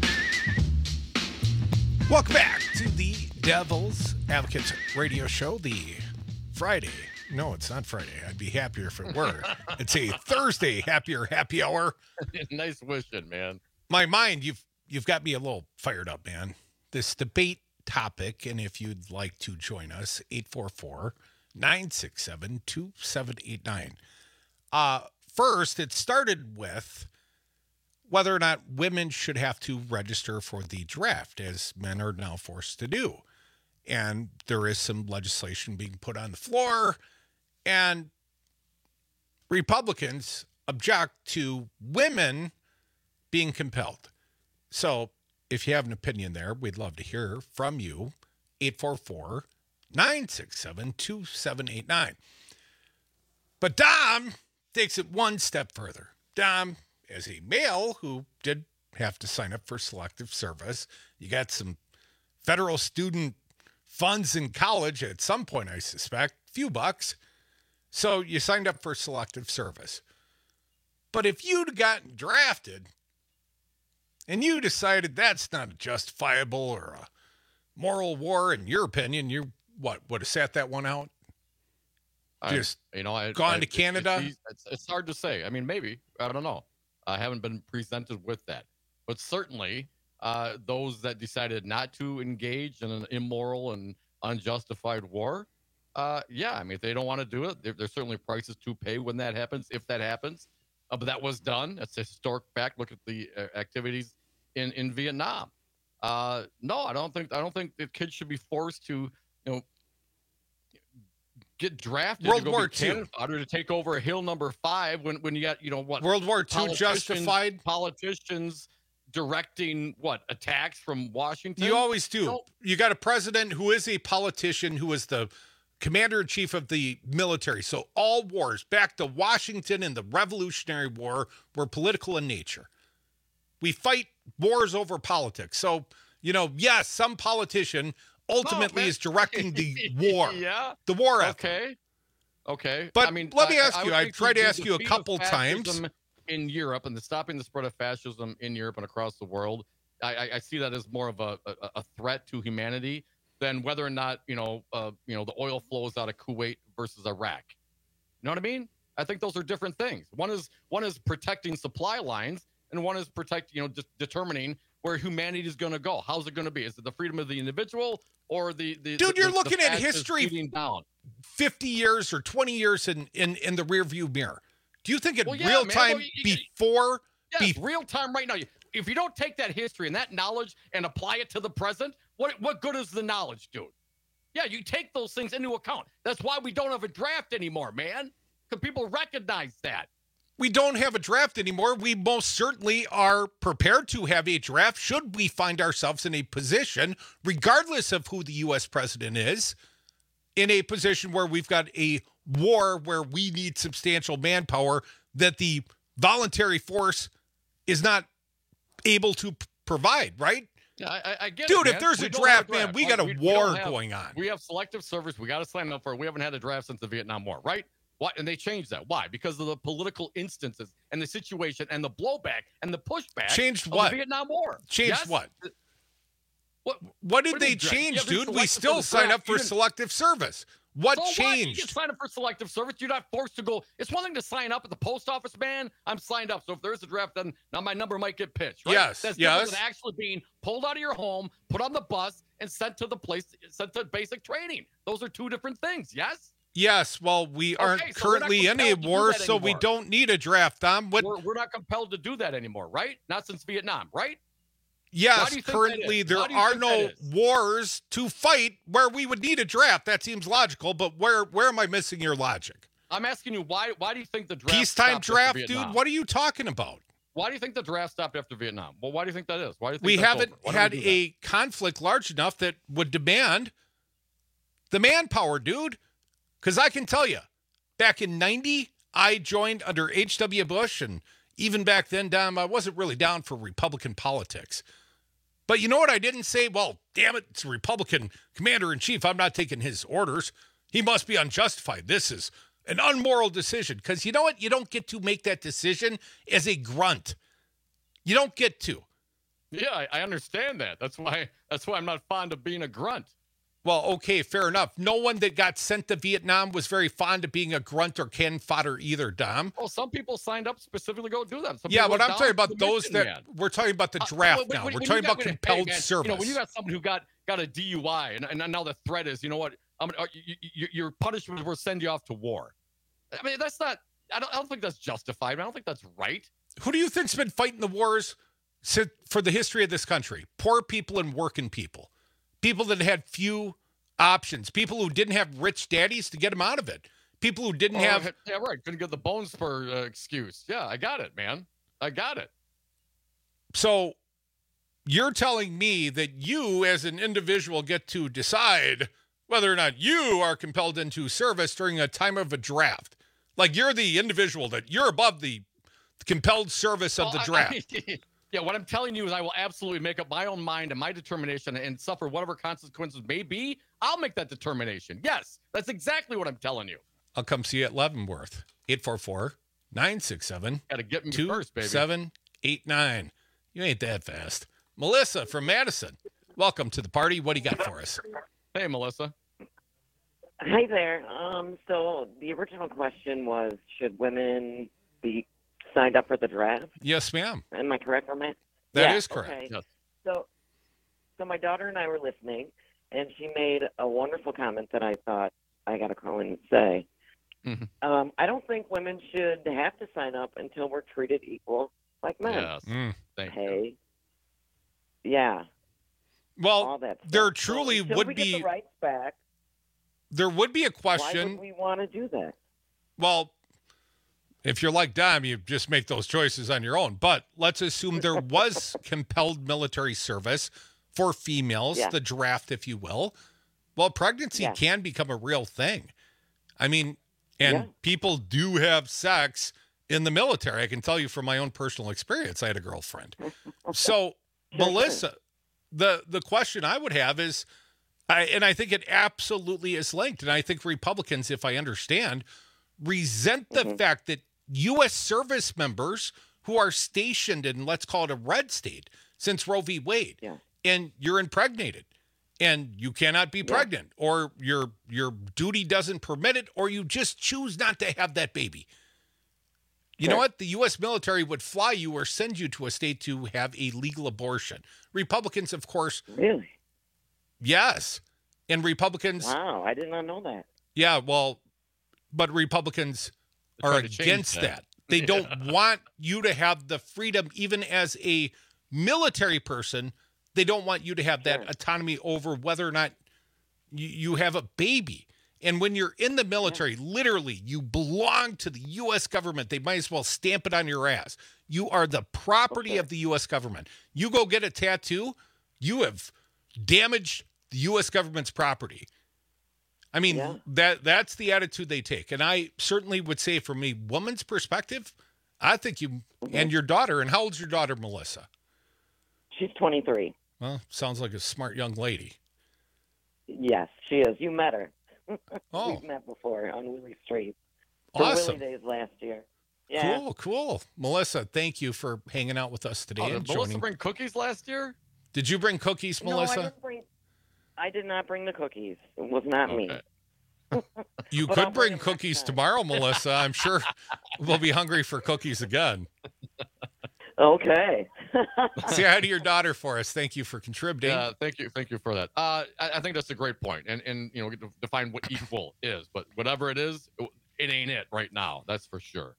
S16: Welcome back to the Devil's Advocates radio show, the Friday. No, it's not Friday. I'd be happier if it were. It's a Thursday happier happy hour.
S15: Nice wishing, man.
S16: My mind, you've you've got me a little fired up, man. This debate topic, and if you'd like to join us, eight four four, nine six seven, two seven eight nine. Uh, first, it started with whether or not women should have to register for the draft, as men are now forced to do. And there is some legislation being put on the floor, and Republicans object to women being compelled. So if you have an opinion there, we'd love to hear from you. eight four four, nine six seven, two seven eight nine. But Dom takes it one step further. Dom, as a male who did have to sign up for selective service, you got some federal student funds in college at some point, I suspect, few bucks. So you signed up for selective service. But if you'd gotten drafted and you decided that's not justifiable or a moral war, in your opinion, you what would have sat that one out? Just
S15: I, you know, I,
S16: gone
S15: I,
S16: to Canada?
S15: It's, it's, it's hard to say. I mean, maybe. I don't know. I haven't been presented with that. But certainly, uh, those that decided not to engage in an immoral and unjustified war, uh, yeah, I mean, if they don't want to do it, there, there's certainly prices to pay when that happens, if that happens. Uh, but that was done. That's a historic fact. Look at the uh, activities in, in Vietnam. Uh, no, I don't think I don't think that kids should be forced to, you know, get drafted
S16: World
S15: to go
S16: War
S15: be
S16: Two.
S15: cannon fodder to take over Hill number five when, when you got, you know, what?
S16: World War Two
S15: politicians-
S16: justified?
S15: Politicians directing, what, attacks from Washington?
S16: You always do.
S15: No.
S16: You got a president who is a politician, who is the commander-in-chief of the military. So all wars, back to Washington and the Revolutionary War, were political in nature. We fight wars over politics. So, you know, yes, some politician ultimately
S15: man.
S16: is directing the war.
S15: Yeah.
S16: The war effort.
S15: Okay. Okay.
S16: But
S15: I mean,
S16: let me
S15: I-
S16: ask
S15: I
S16: you,
S15: would
S16: I've
S15: think
S16: tried to
S15: the
S16: ask you a
S15: defeat of
S16: couple times.
S15: fascism in Europe and the stopping the spread of fascism in Europe and across the world, I, I, I see that as more of a, a, a threat to humanity than whether or not, you know, uh, you know, the oil flows out of Kuwait versus Iraq. You know what I mean? I think those are different things. One is one is protecting supply lines, and one is protect, you know, just determining where humanity is going to go. How's it going to be? Is it the freedom of the individual or the the
S16: Dude,
S15: the,
S16: you're
S15: the,
S16: looking
S15: the
S16: at
S15: fascist
S16: history
S15: beating down?
S16: fifty years or twenty years in, in, in the rearview mirror. Do you think in
S15: Well, yeah,
S16: real
S15: man.
S16: time
S15: Well, you- you-
S16: before?
S15: Yes,
S16: be-
S15: real time right now. If you don't take that history and that knowledge and apply it to the present, what what good is the knowledge, dude? Yeah, you take those things into account. That's why we don't have a draft anymore, man. Because people recognize that.
S16: We don't have a draft anymore. We most certainly are prepared to have a draft should we find ourselves in a position, regardless of who the U S president is, in a position where we've got a war where we need substantial manpower that the voluntary force is not able to p- provide, right?
S15: Yeah, I, I- I get
S16: Dude,
S15: it,
S16: if
S15: man.
S16: there's
S15: We
S16: a
S15: don't have
S16: draft, man, we
S15: Like,
S16: got a
S15: we
S16: war
S15: don't have-
S16: going on.
S15: We have selective service. We got to sign up for it. We haven't had a draft since the Vietnam War, right? What? And they changed that. Why? Because of the political instances and the situation and the blowback and the pushback.
S16: Changed
S15: of
S16: what?
S15: The Vietnam War.
S16: Changed
S15: Yes?
S16: what?
S15: What?
S16: What did
S15: What
S16: they
S15: did you-
S16: change,
S15: yeah, they
S16: dude? We
S15: selected
S16: still
S15: for the
S16: sign
S15: draft.
S16: up for
S15: You didn't-
S16: selective service. What
S15: So What? You
S16: changed?
S15: can sign up for selective service. You're not forced to go. It's one thing to sign up at the post office, man. I'm signed up. So if there's a draft, then now my number might get pitched. Right?
S16: Yes,
S15: That's
S16: yes.
S15: different than actually being pulled out of your home, put on the bus, and sent to the place, sent to basic training. Those are two different things. Yes.
S16: Yes, well, we aren't
S15: Okay, so we're not
S16: currently in a
S15: compelled to do
S16: war,
S15: that
S16: so we
S15: anymore.
S16: don't need a draft, Tom. What?
S15: We're, we're not compelled to do that anymore, right? Not since Vietnam, right? Why
S16: Yes,
S15: do you think that
S16: currently
S15: is?
S16: there
S15: Why do you
S16: are
S15: think
S16: no
S15: that is?
S16: wars to fight where we would need a draft. That seems logical, but where where am I missing your logic?
S15: I'm asking you why. Why do you think the draft
S16: Peacetime
S15: stopped after
S16: draft,
S15: Vietnam?
S16: dude? What are you talking about?
S15: Why do you think the draft stopped after Vietnam? Well, why do you think that is? Why do you think
S16: We
S15: that's
S16: haven't
S15: over? Why do we
S16: had
S15: do that?
S16: a conflict large enough that would demand the manpower, dude. Because I can tell you, back in ninety, I joined under H W Bush, and even back then, Dom, I wasn't really down for Republican politics. But you know what I didn't say? Well, damn it, it's a Republican commander-in-chief. I'm not taking his orders. He must be unjustified. This is an unmoral decision. Because you know what? You don't get to make that decision as a grunt. You don't get to.
S15: Yeah, I, I understand that. That's why that's why I'm not fond of being a grunt.
S16: Well, okay, fair enough. No one that got sent to Vietnam was very fond of being a grunt or cannon fodder either, Dom.
S15: Oh, some people signed up specifically to go do that. Some
S16: yeah,
S15: people
S16: but I'm
S15: down
S16: talking about
S15: the
S16: those
S15: mission,
S16: that
S15: man.
S16: we're talking about the
S15: Uh,
S16: draft
S15: when-
S16: now.
S15: when-
S16: We're
S15: when
S16: talking
S15: you got-
S16: about
S15: when-
S16: compelled
S15: hey, man,
S16: service.
S15: You know, when you got someone who got got a D U I, and, and now the threat is, you know what? I'm gonna, uh, you, you, your punishment is we'll send you off to war. I mean, that's not. I don't. I don't think that's justified. I don't think that's right.
S16: Who do you think's been fighting the wars si- for the history of this country? Poor people and working people. People that had few options. People who didn't have rich daddies to get them out of it. People who didn't
S15: Oh,
S16: have...
S15: yeah, right. Couldn't get the bone spur uh, excuse. Yeah, I got it, man. I got it.
S16: So you're telling me that you as an individual get to decide whether or not you are compelled into service during a time of a draft. Like you're the individual that you're above the compelled service of
S15: Well,
S16: the
S15: I-
S16: draft.
S15: I- yeah, what I'm telling you is I will absolutely make up my own mind and my determination and suffer whatever consequences may be. I'll make that determination. Yes, that's exactly what I'm telling you.
S16: I'll come see you at Leavenworth. eight four four, nine six seven,
S15: Got to get me
S16: two
S15: first, baby.
S16: seven eight nine. You ain't that fast. Melissa from Madison, welcome to the party. What do you got for us?
S15: Hey, Melissa.
S2: Hi there. Um, so the original question was, should women be signed up for the draft?
S16: Yes, ma'am.
S2: Am I correct on that?
S16: That
S2: Yeah,
S16: is correct.
S2: okay.
S16: Yes.
S2: So, so my daughter and I were listening, and she made a wonderful comment that I thought I got to call in and say.
S15: Mm-hmm.
S2: Um, I don't think women should have to sign up until we're treated equal like men.
S15: Yes.
S16: Mm.
S15: Thank
S2: Hey. Yeah.
S16: Well,
S2: All that stuff.
S16: there
S2: So
S16: truly
S2: until
S16: would
S2: we
S16: be
S2: get the rights back.
S16: there would be a
S2: Why
S16: question.
S2: would we want to do that?
S16: Well, if you're like Dom, you just make those choices on your own. But let's assume there was compelled military service for females,
S2: Yeah.
S16: the draft, if you will. Well, pregnancy
S2: Yeah.
S16: can become a real thing. I mean, and
S2: Yeah.
S16: people do have sex in the military. I can tell you from my own personal experience. I had a girlfriend. So, Melissa, the the question I would have is, I, and I think it absolutely is linked, and I think Republicans, if I understand, resent the
S2: Mm-hmm.
S16: fact that U S service members who are stationed in, let's call it a red state, since Roe v. Wade,
S2: Yeah.
S16: and you're impregnated, and you cannot be pregnant, or your your duty doesn't permit it, or you just choose not to have that baby. You know
S2: Sure.
S16: what? The U S military would fly you or send you to a state to have a legal abortion. Republicans, of course.
S2: Really?
S16: Yes. And Republicans.
S2: Wow, I did not know that.
S16: Yeah, well, but Republicans
S15: They're
S16: are
S15: trying to change
S16: against
S15: that.
S16: that. They don't want you to have the freedom, even as a military person. They don't want you to have that autonomy over whether or not you, you have a baby. And when you're in the military, literally, you belong to the U S government. They might as well stamp it on your ass. You are the property
S2: Okay.
S16: of the U S government. You go get a tattoo, you have damaged the U S government's property. I mean,
S2: Yeah.
S16: that that's the attitude they take. And I certainly would say from a woman's perspective, I think you and your daughter, and how old's your daughter, Melissa?
S2: She's twenty-three.
S16: Well, sounds like a smart young lady.
S2: Yes, she is. You met her.
S16: Oh.
S2: We've met before on Willie Street. The
S16: Awesome.
S2: Willie days last year. Yeah.
S16: Cool, cool. Melissa, thank you for hanging out with us today
S15: Oh,
S16: and
S15: did Melissa
S16: joining.
S15: bring cookies last year?
S16: Did you bring cookies,
S2: No, I
S16: Melissa?
S2: didn't bring. I did not bring the cookies. It was not me.
S16: You
S2: But I'll
S16: could
S2: bring
S16: bring
S2: it next
S16: cookies
S2: time.
S16: tomorrow, Melissa. I'm sure we'll be hungry for cookies again.
S2: Okay.
S16: Say hi to your daughter for us. Thank you for contributing.
S15: Yeah, thank you, thank you for that. Uh, I, I think that's a great point, and and you know, we can define what equal is, but whatever it is, it, it ain't it right now. That's for sure.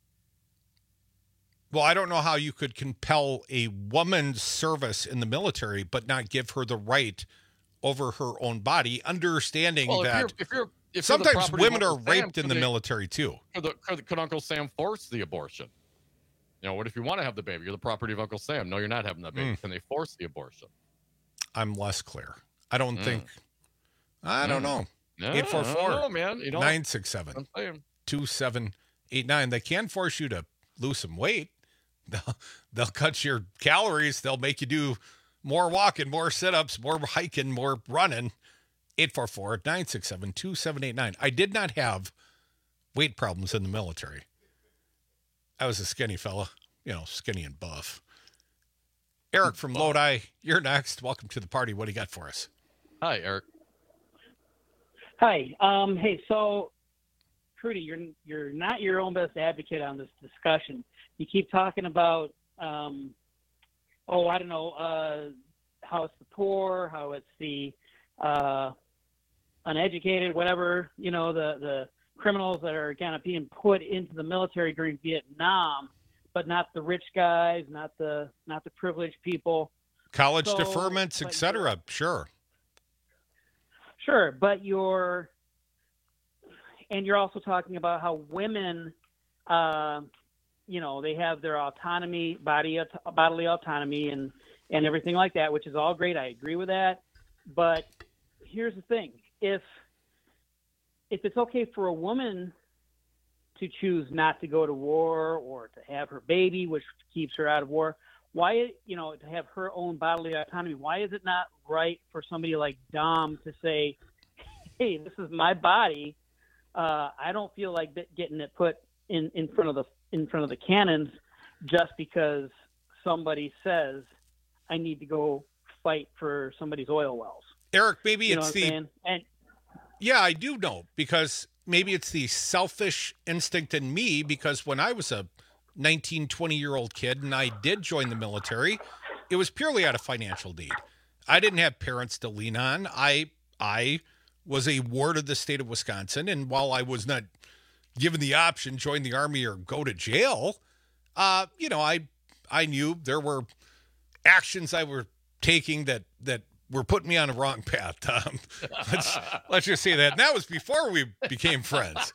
S16: Well, I don't know how you could compel a woman's service in the military, but not give her the right over her own body, understanding
S15: Well, if
S16: that
S15: you're, if you're, if you're the
S16: sometimes
S15: property of
S16: women are
S15: Uncle Sam,
S16: raped in
S15: could
S16: the
S15: they-
S16: military too.
S15: Could, the, could, could Uncle Sam force the abortion? You know, what if you want to have the baby? You're the property of Uncle Sam. No, you're not having that baby.
S16: Mm.
S15: Can they force the abortion?
S16: I'm less clear. I don't
S15: Mm.
S16: think. I don't
S15: Mm.
S16: know.
S15: Yeah,
S16: eight four
S15: I don't
S16: four
S15: know, man. You know,
S16: nine six seven
S15: I'm saying.
S16: two seven eight nine. They can force you to lose some weight. They'll, they'll cut your calories. They'll make you do more walking, more sit-ups, more hiking, more running. eight four four nine six seven two seven eight nine. I did not have weight problems in the military. I was a skinny fella, you know, skinny and buff. Eric from Lodi, you're next. Welcome to the party. What do you got for us?
S15: Hi, Eric.
S3: Hi. Um, hey, so, Trudy, you're you're not your own best advocate on this discussion. You keep talking about, um, oh, I don't know, uh, how it's the poor, how it's the uh, uneducated, whatever, you know, the, the criminals that are kind of being put into the military during Vietnam, but not the rich guys, not the not the privileged people.
S16: College
S3: So,
S16: deferments, et
S3: but
S16: cetera. Sure.
S3: Sure, but you're, and you're also talking about how women, uh, you know, they have their autonomy, body bodily autonomy, and and everything like that, which is all great. I agree with that. But here's the thing: if if it's okay for a woman to choose not to go to war or to have her baby, which keeps her out of war, why, you know, to have her own bodily autonomy, why is it not right for somebody like Dom to say, hey, this is my body. Uh, I don't feel like getting it put in, in front of the in front of the cannons just because somebody says I need to go fight for somebody's oil wells.
S16: Eric, maybe
S3: You know
S16: it's
S3: what
S16: the
S3: I'm saying? And
S16: Yeah, I do know, because maybe it's the selfish instinct in me, because when I was a nineteen, twenty-year-old kid and I did join the military, it was purely out of financial need. I didn't have parents to lean on. I I was a ward of the state of Wisconsin, and while I was not given the option, join the Army or go to jail, uh, you know, I I knew there were actions I were taking that that were putting me on a wrong path. Um, let's, let's just say that. And that was before we became friends.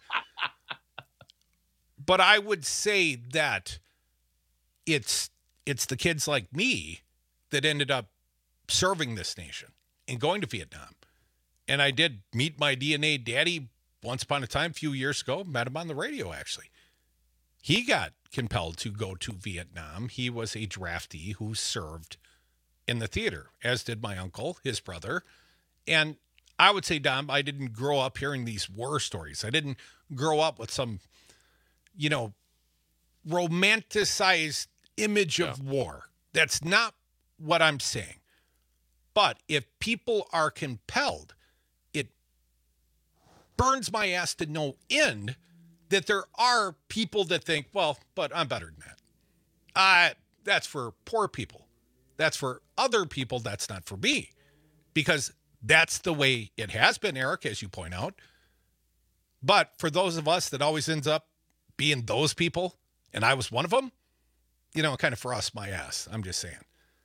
S16: But I would say that it's it's the kids like me that ended up serving this nation and going to Vietnam. And I did meet my D N A daddy once upon a time, a few years ago. Met him on the radio, actually. He got compelled to go to Vietnam. He was a draftee who served in the theater, as did my uncle, his brother. And I would say, Dom, I didn't grow up hearing these war stories. I didn't grow up with some, you know, romanticized image of yeah. war. That's not what I'm saying. But if people are compelled, it burns my ass to no end that there are people that think, well, but I'm better than that. Uh, that's for poor people. That's for other people. That's not for me. Because that's the way it has been, Eric, as you point out. But for those of us that always ends up being those people, and I was one of them, you know, kind of frosts my ass. I'm just saying.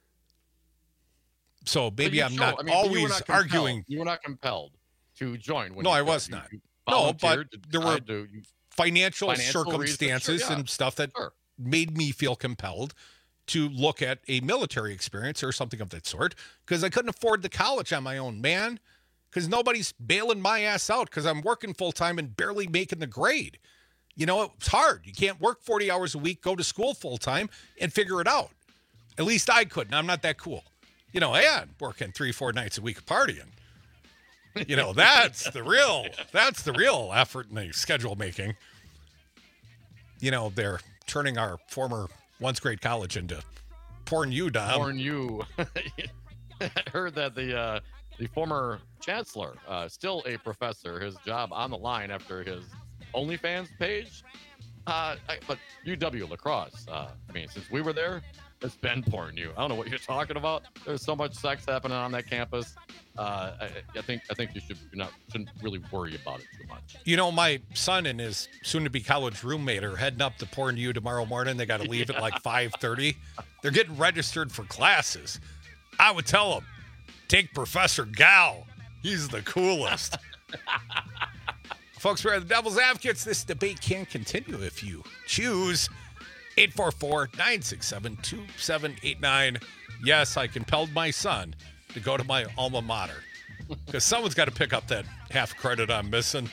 S16: So maybe I'm
S15: show,
S16: not
S15: I mean,
S16: always
S15: you were not
S16: arguing.
S15: You were not compelled to join. When
S16: no,
S15: you
S16: I was
S15: you,
S16: not.
S15: You
S16: no, but
S15: to
S16: there were
S15: to, you,
S16: financial,
S15: financial
S16: circumstances
S15: reasons, sure, yeah.
S16: and stuff that
S15: sure.
S16: made me feel compelled to look at a military experience or something of that sort, because I couldn't afford the college on my own, man, because nobody's bailing my ass out because I'm working full-time and barely making the grade. You know, it's hard. You can't work forty hours a week, go to school full-time, and figure it out. At least I couldn't. I'm not that cool. You know, and working three, four nights a week partying. You know, that's the real, that's the real effort in the schedule making. You know, they're turning our former once great college into Porn U, Dom.
S15: Porn U. I heard that the uh, the former chancellor, uh, still a professor, his job on the line after his OnlyFans page. Uh, I, but U W La Crosse, uh, I mean, since we were there, it's been Porn U. I don't know what you're talking about. There's so much sex happening on that campus. Uh, I, I think I think you should you're not shouldn't really worry about it too much.
S16: You know, my son and his soon-to-be college roommate are heading up to Porn U tomorrow morning. They got to leave yeah. at like five thirty. They're getting registered for classes. I would tell them, take Professor Gao. He's the coolest. Folks, we're the Devil's Advocates. This debate can continue if you choose. eight four four, nine six seven, two seven eight nine. Yes, I compelled my son to go to my alma mater because someone's got to pick up that half credit I'm missing.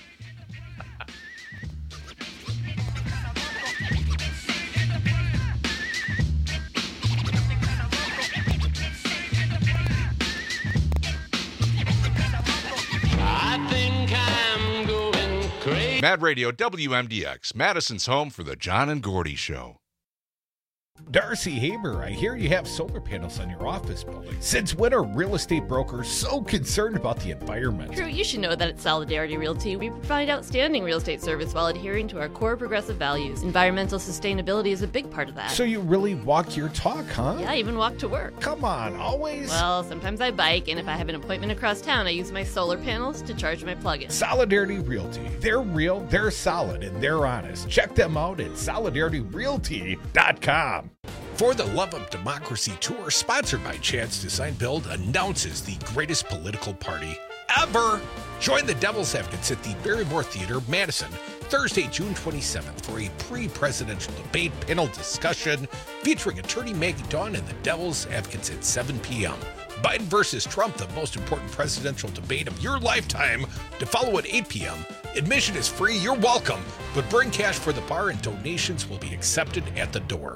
S6: I think I'm going crazy. Mad Radio W M D X, Madison's home for the John and Gordy Show.
S16: Darcy Haber, I hear you have solar panels on your office building. Since when are real estate brokers so concerned about the environment?
S8: True, you should know that at Solidarity Realty, we provide outstanding real estate service while adhering to our core progressive values. Environmental sustainability is a big part of that.
S16: So you really walk your talk, huh?
S8: Yeah, I even walk to work.
S16: Come on, always?
S8: Well, sometimes I bike, and if I have an appointment across town, I use my solar panels to charge my plug-in.
S16: Solidarity Realty. They're real, they're solid, and they're honest. Check them out at solidarity realty dot com. For the Love of Democracy Tour, sponsored by Chad's Design Build, announces the greatest political party ever. Join the Devil's Advocates at the Barrymore Theater, Madison, Thursday, June twenty-seventh, for a pre-presidential debate panel discussion featuring attorney Maggie Dawn and the Devil's Advocates at seven p.m. Biden versus Trump, the most important presidential debate of your lifetime, to follow at eight p.m. Admission is free, you're welcome, but bring cash for the bar and donations will be accepted at the door.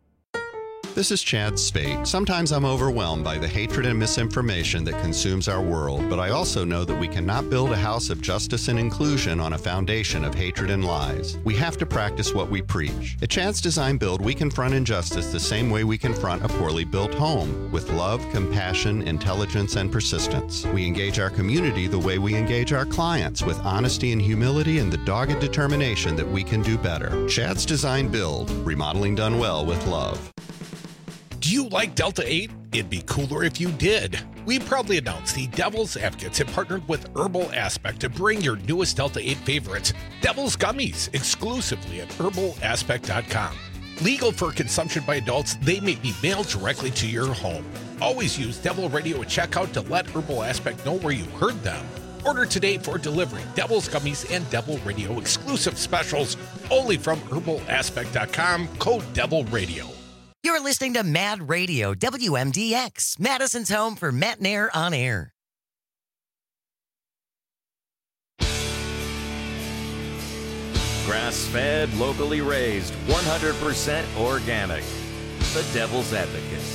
S17: This is Chad Spate. Sometimes I'm overwhelmed by the hatred and misinformation that consumes our world, but I also know that we cannot build a house of justice and inclusion on a foundation of hatred and lies. We have to practice what we preach. At Chad's Design Build, we confront injustice the same way we confront a poorly built home, with love, compassion, intelligence, and persistence. We engage our community the way we engage our clients, with honesty and humility and the dogged determination that we can do better. Chad's Design Build, remodeling done well with love.
S16: Do you like Delta eight? It'd be cooler if you did. We proudly announce the Devil's Advocates have partnered with Herbal Aspect to bring your newest Delta eight favorites, Devil's Gummies, exclusively at herbal aspect dot com. Legal for consumption by adults, they may be mailed directly to your home. Always use Devil Radio at checkout to let Herbal Aspect know where you heard them. Order today for delivery. Devil's Gummies and Devil Radio exclusive specials only from herbal aspect dot com, code Devil Radio.
S23: You're listening to Mad Radio, W M D X, Madison's home for Matt Nair on air.
S18: Grass-fed, locally raised, one hundred percent organic. The Devil's Advocates.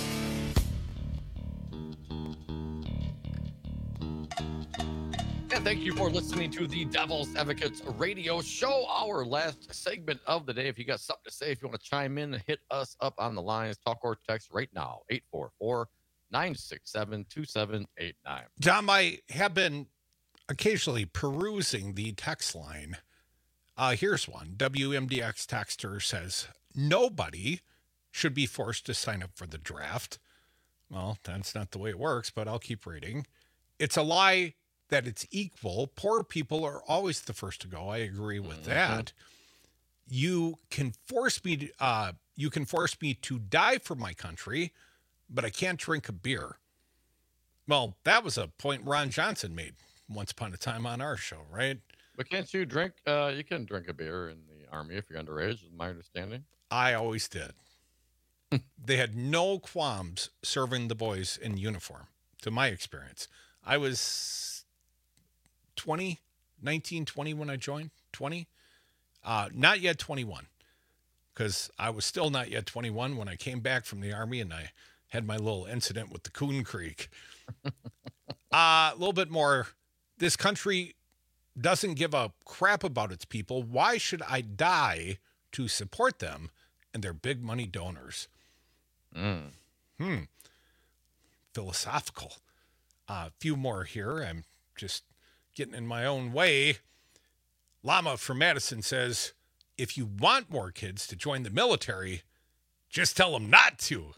S15: And thank you for listening to the Devil's Advocates radio show, our last segment of the day. If you got something to say, if you want to chime in, hit us up on the lines, talk or text right now, eight four four, nine six seven, two seven eight nine.
S5: Dom, I have been occasionally perusing the text line. Uh, here's one. W M D X texter says, nobody should be forced to sign up for the draft. Well, that's not the way it works, but I'll keep reading. It's a lie that it's equal. Poor people are always the first to go. I agree with mm-hmm. that. You can force me to, uh, you can force me to die for my country, but I can't drink a beer. Well, that was a point Ron Johnson made once upon a time on our show, right?
S15: But can't you drink, uh, you can drink a beer in the Army if you're underage, is my understanding.
S5: I always did. They had no qualms serving the boys in uniform, to my experience. I was twenty, nineteen, twenty when I joined, twenty. Uh, not yet twenty-one, because I was still not yet twenty-one when I came back from the Army and I had my little incident with the Coon Creek. uh, a little bit more. This country doesn't give a crap about its people. Why should I die to support them and their big money donors?
S15: Mm.
S5: Hmm. Philosophical. A uh, few more here. I'm just getting in my own way. Llama from Madison says, if you want more kids to join the military, just tell them not to.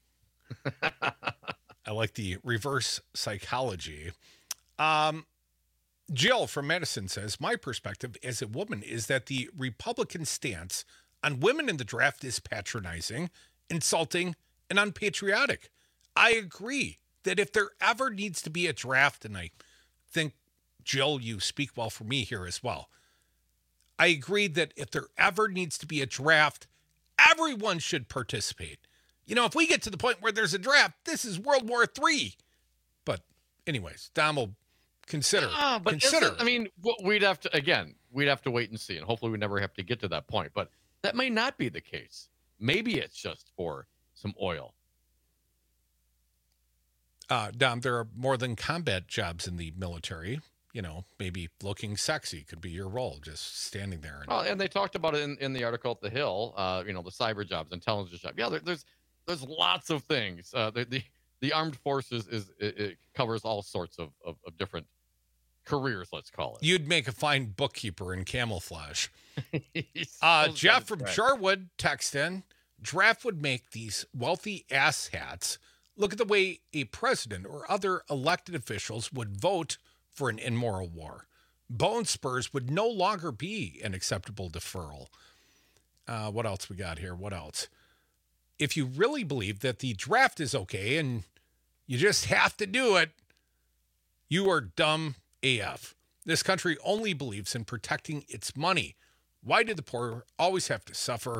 S5: I like the reverse psychology. Um, Jill from Madison says, my perspective as a woman is that the Republican stance on women in the draft is patronizing, insulting, and unpatriotic. I agree that if there ever needs to be a draft, and I think, Jill, you speak well for me here as well. I agree that if there ever needs to be a draft, everyone should participate. You know, if we get to the point where there's a draft, this is World War Three. But anyways, Dom will consider.
S15: Ah, but
S5: consider.
S15: I mean, we'd have to, again, we'd have to wait and see. And hopefully we never have to get to that point. But that may not be the case. Maybe it's just for some oil.
S5: Uh, Dom, there are more than combat jobs in the military.
S16: you know, maybe looking sexy could be your role, just standing there. And,
S15: well, and they talked about it in, in the article at The Hill, uh, you know, the cyber jobs, intelligence jobs. Yeah, there, there's there's lots of things. Uh, the, the the armed forces is it, it covers all sorts of, of, of different careers, let's call it.
S16: You'd make a fine bookkeeper in camouflage. uh, Jeff from Shorewood text in, draft would make these wealthy ass hats look at the way a president or other elected officials would vote for an immoral war. Bone spurs would no longer be an acceptable deferral. Uh, what else we got here? What else? If you really believe that the draft is okay and you just have to do it, you are dumb A F. This country only believes in protecting its money. Why do the poor always have to suffer?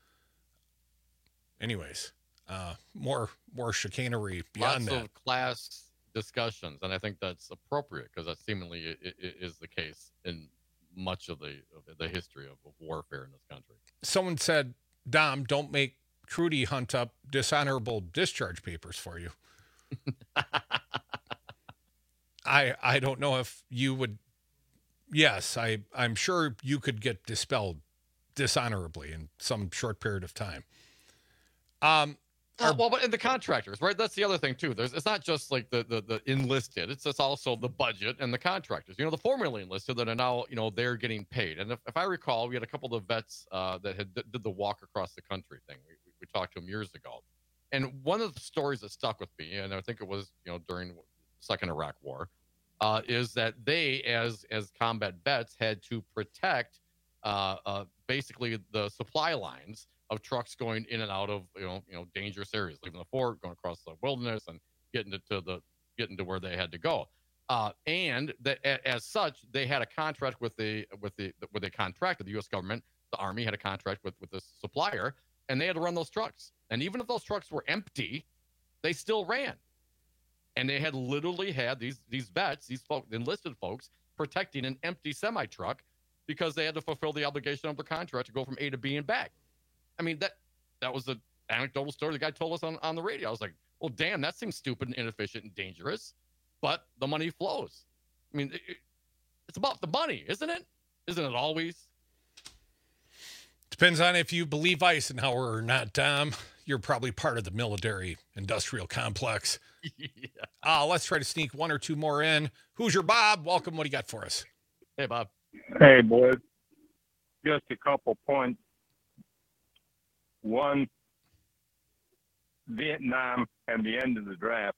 S16: Anyways, uh, more more chicanery beyond
S15: Lots
S16: that.
S15: of class discussions, and I think that's appropriate because that seemingly i- i- is the case in much of the of the history of, of warfare in this country.
S16: Someone said, Dom, don't make Trudy hunt up dishonorable discharge papers for you. I I don't know if you would. Yes, I, I'm sure you could get dispelled dishonorably in some short period of time. Um,
S15: Uh, well, but in the contractors, right? That's the other thing too. There's it's not just like the the, the enlisted. It's it's also the budget and the contractors. You know, the formerly enlisted that are now, you know, they're getting paid. And if, if I recall, we had a couple of vets uh, that had did the walk across the country thing. We, we talked to them years ago, and one of the stories that stuck with me, and I think it was, you know, during the Second Iraq War, uh, is that they, as as combat vets, had to protect uh, uh, basically the supply lines of trucks going in and out of, you know, you know, dangerous areas, leaving the fort, going across the wilderness, and getting to, to the getting to where they had to go. Uh, and that, as such, they had a contract with the with the with a contractor. The U S government, the Army, had a contract with with this supplier, and they had to run those trucks. And even if those trucks were empty, they still ran. And they had literally had these these vets, these folk, enlisted folks, protecting an empty semi truck because they had to fulfill the obligation of the contract to go from A to B and back. I mean, that that was an anecdotal story the guy told us on, on the radio. I was like, well, damn, that seems stupid and inefficient and dangerous, but the money flows. I mean, it, it's about the money, isn't it? Isn't it always?
S16: Depends on if you believe Eisenhower or not, Tom. You're probably part of the military industrial complex.
S15: Yeah.
S16: Uh, let's try to sneak one or two more in. Who's your Bob? Welcome. What do you got for us?
S15: Hey, Bob.
S9: Hey, boys. Just a couple points. One, Vietnam and the end of the draft.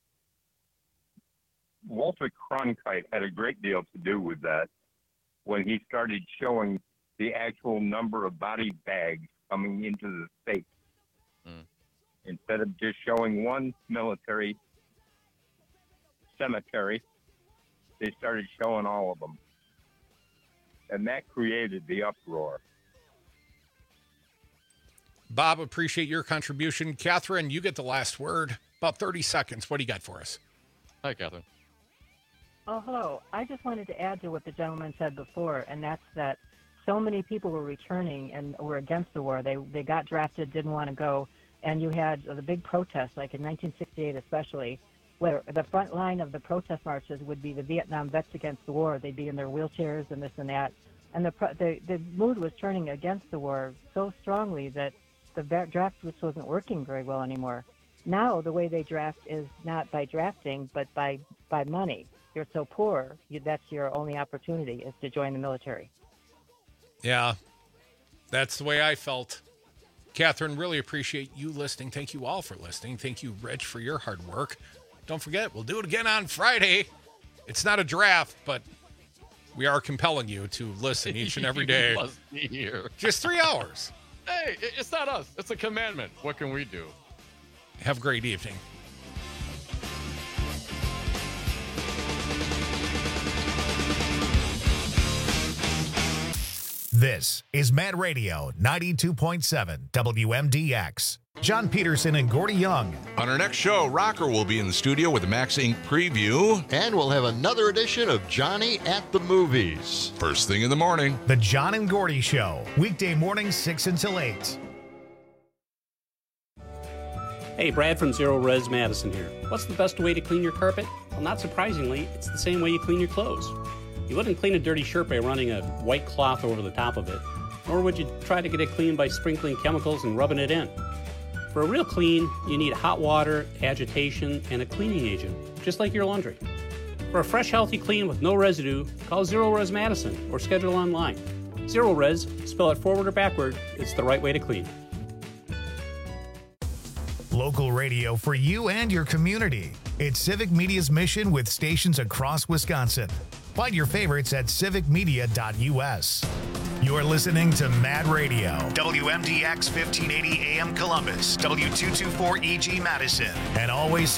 S9: Walter Cronkite had a great deal to do with that when he started showing the actual number of body bags coming into the state.
S15: Mm.
S9: Instead of just showing one military cemetery, they started showing all of them. And that created the uproar.
S16: Bob, appreciate your contribution. Catherine, you get the last word. About thirty seconds. What do you got for us?
S15: Hi, Catherine.
S10: Oh, hello. I just wanted to add to what the gentleman said before, and that's that so many people were returning and were against the war. They they got drafted, didn't want to go, and you had the big protests, like in nineteen sixty-eight especially, where the front line of the protest marches would be the Vietnam vets against the war. They'd be in their wheelchairs and this and that. And the the, the mood was turning against the war so strongly that the draft just wasn't working very well anymore. Now the way they draft is not by drafting, but by, by money. You're so poor, you, that's your only opportunity is to join the military.
S16: Yeah, that's the way I felt. Catherine, really appreciate you listening. Thank you all for listening. Thank you, Rich, for your hard work. Don't forget, we'll do it again on Friday. It's not a draft, but we are compelling you to listen each and every day.
S15: You must be here.
S16: Just three hours.
S15: Hey, it's not us. It's a commandment. What can we do?
S16: Have a great evening.
S1: This is Mad Radio ninety-two point seven W M D X. John Peterson and Gordy Young.
S6: On our next show, Rocker will be in the studio with the Max Incorporated preview.
S14: And we'll have another edition of Johnny at the Movies.
S6: First thing in the morning.
S1: The John and Gordy Show. Weekday mornings six until eight.
S11: Hey, Brad from Zero Res Madison here. What's the best way to clean your carpet?
S4: Well, not surprisingly, it's the same way you clean your clothes. You wouldn't clean a dirty shirt by running a white cloth over the top of it, nor would you try to get it clean by sprinkling chemicals and rubbing it in. For a real clean, you need hot water, agitation, and a cleaning agent, just like your laundry. For a fresh, healthy clean with no residue, call Zero Res Madison or schedule online. Zero Res, spell it forward or backward, it's the right way to clean.
S1: Local radio for you and your community. It's Civic Media's mission with stations across Wisconsin. Find your favorites at civic media dot U S. You're listening to Mad Radio, W M D X fifteen eighty A M Columbus, W two twenty-four E G Madison, and always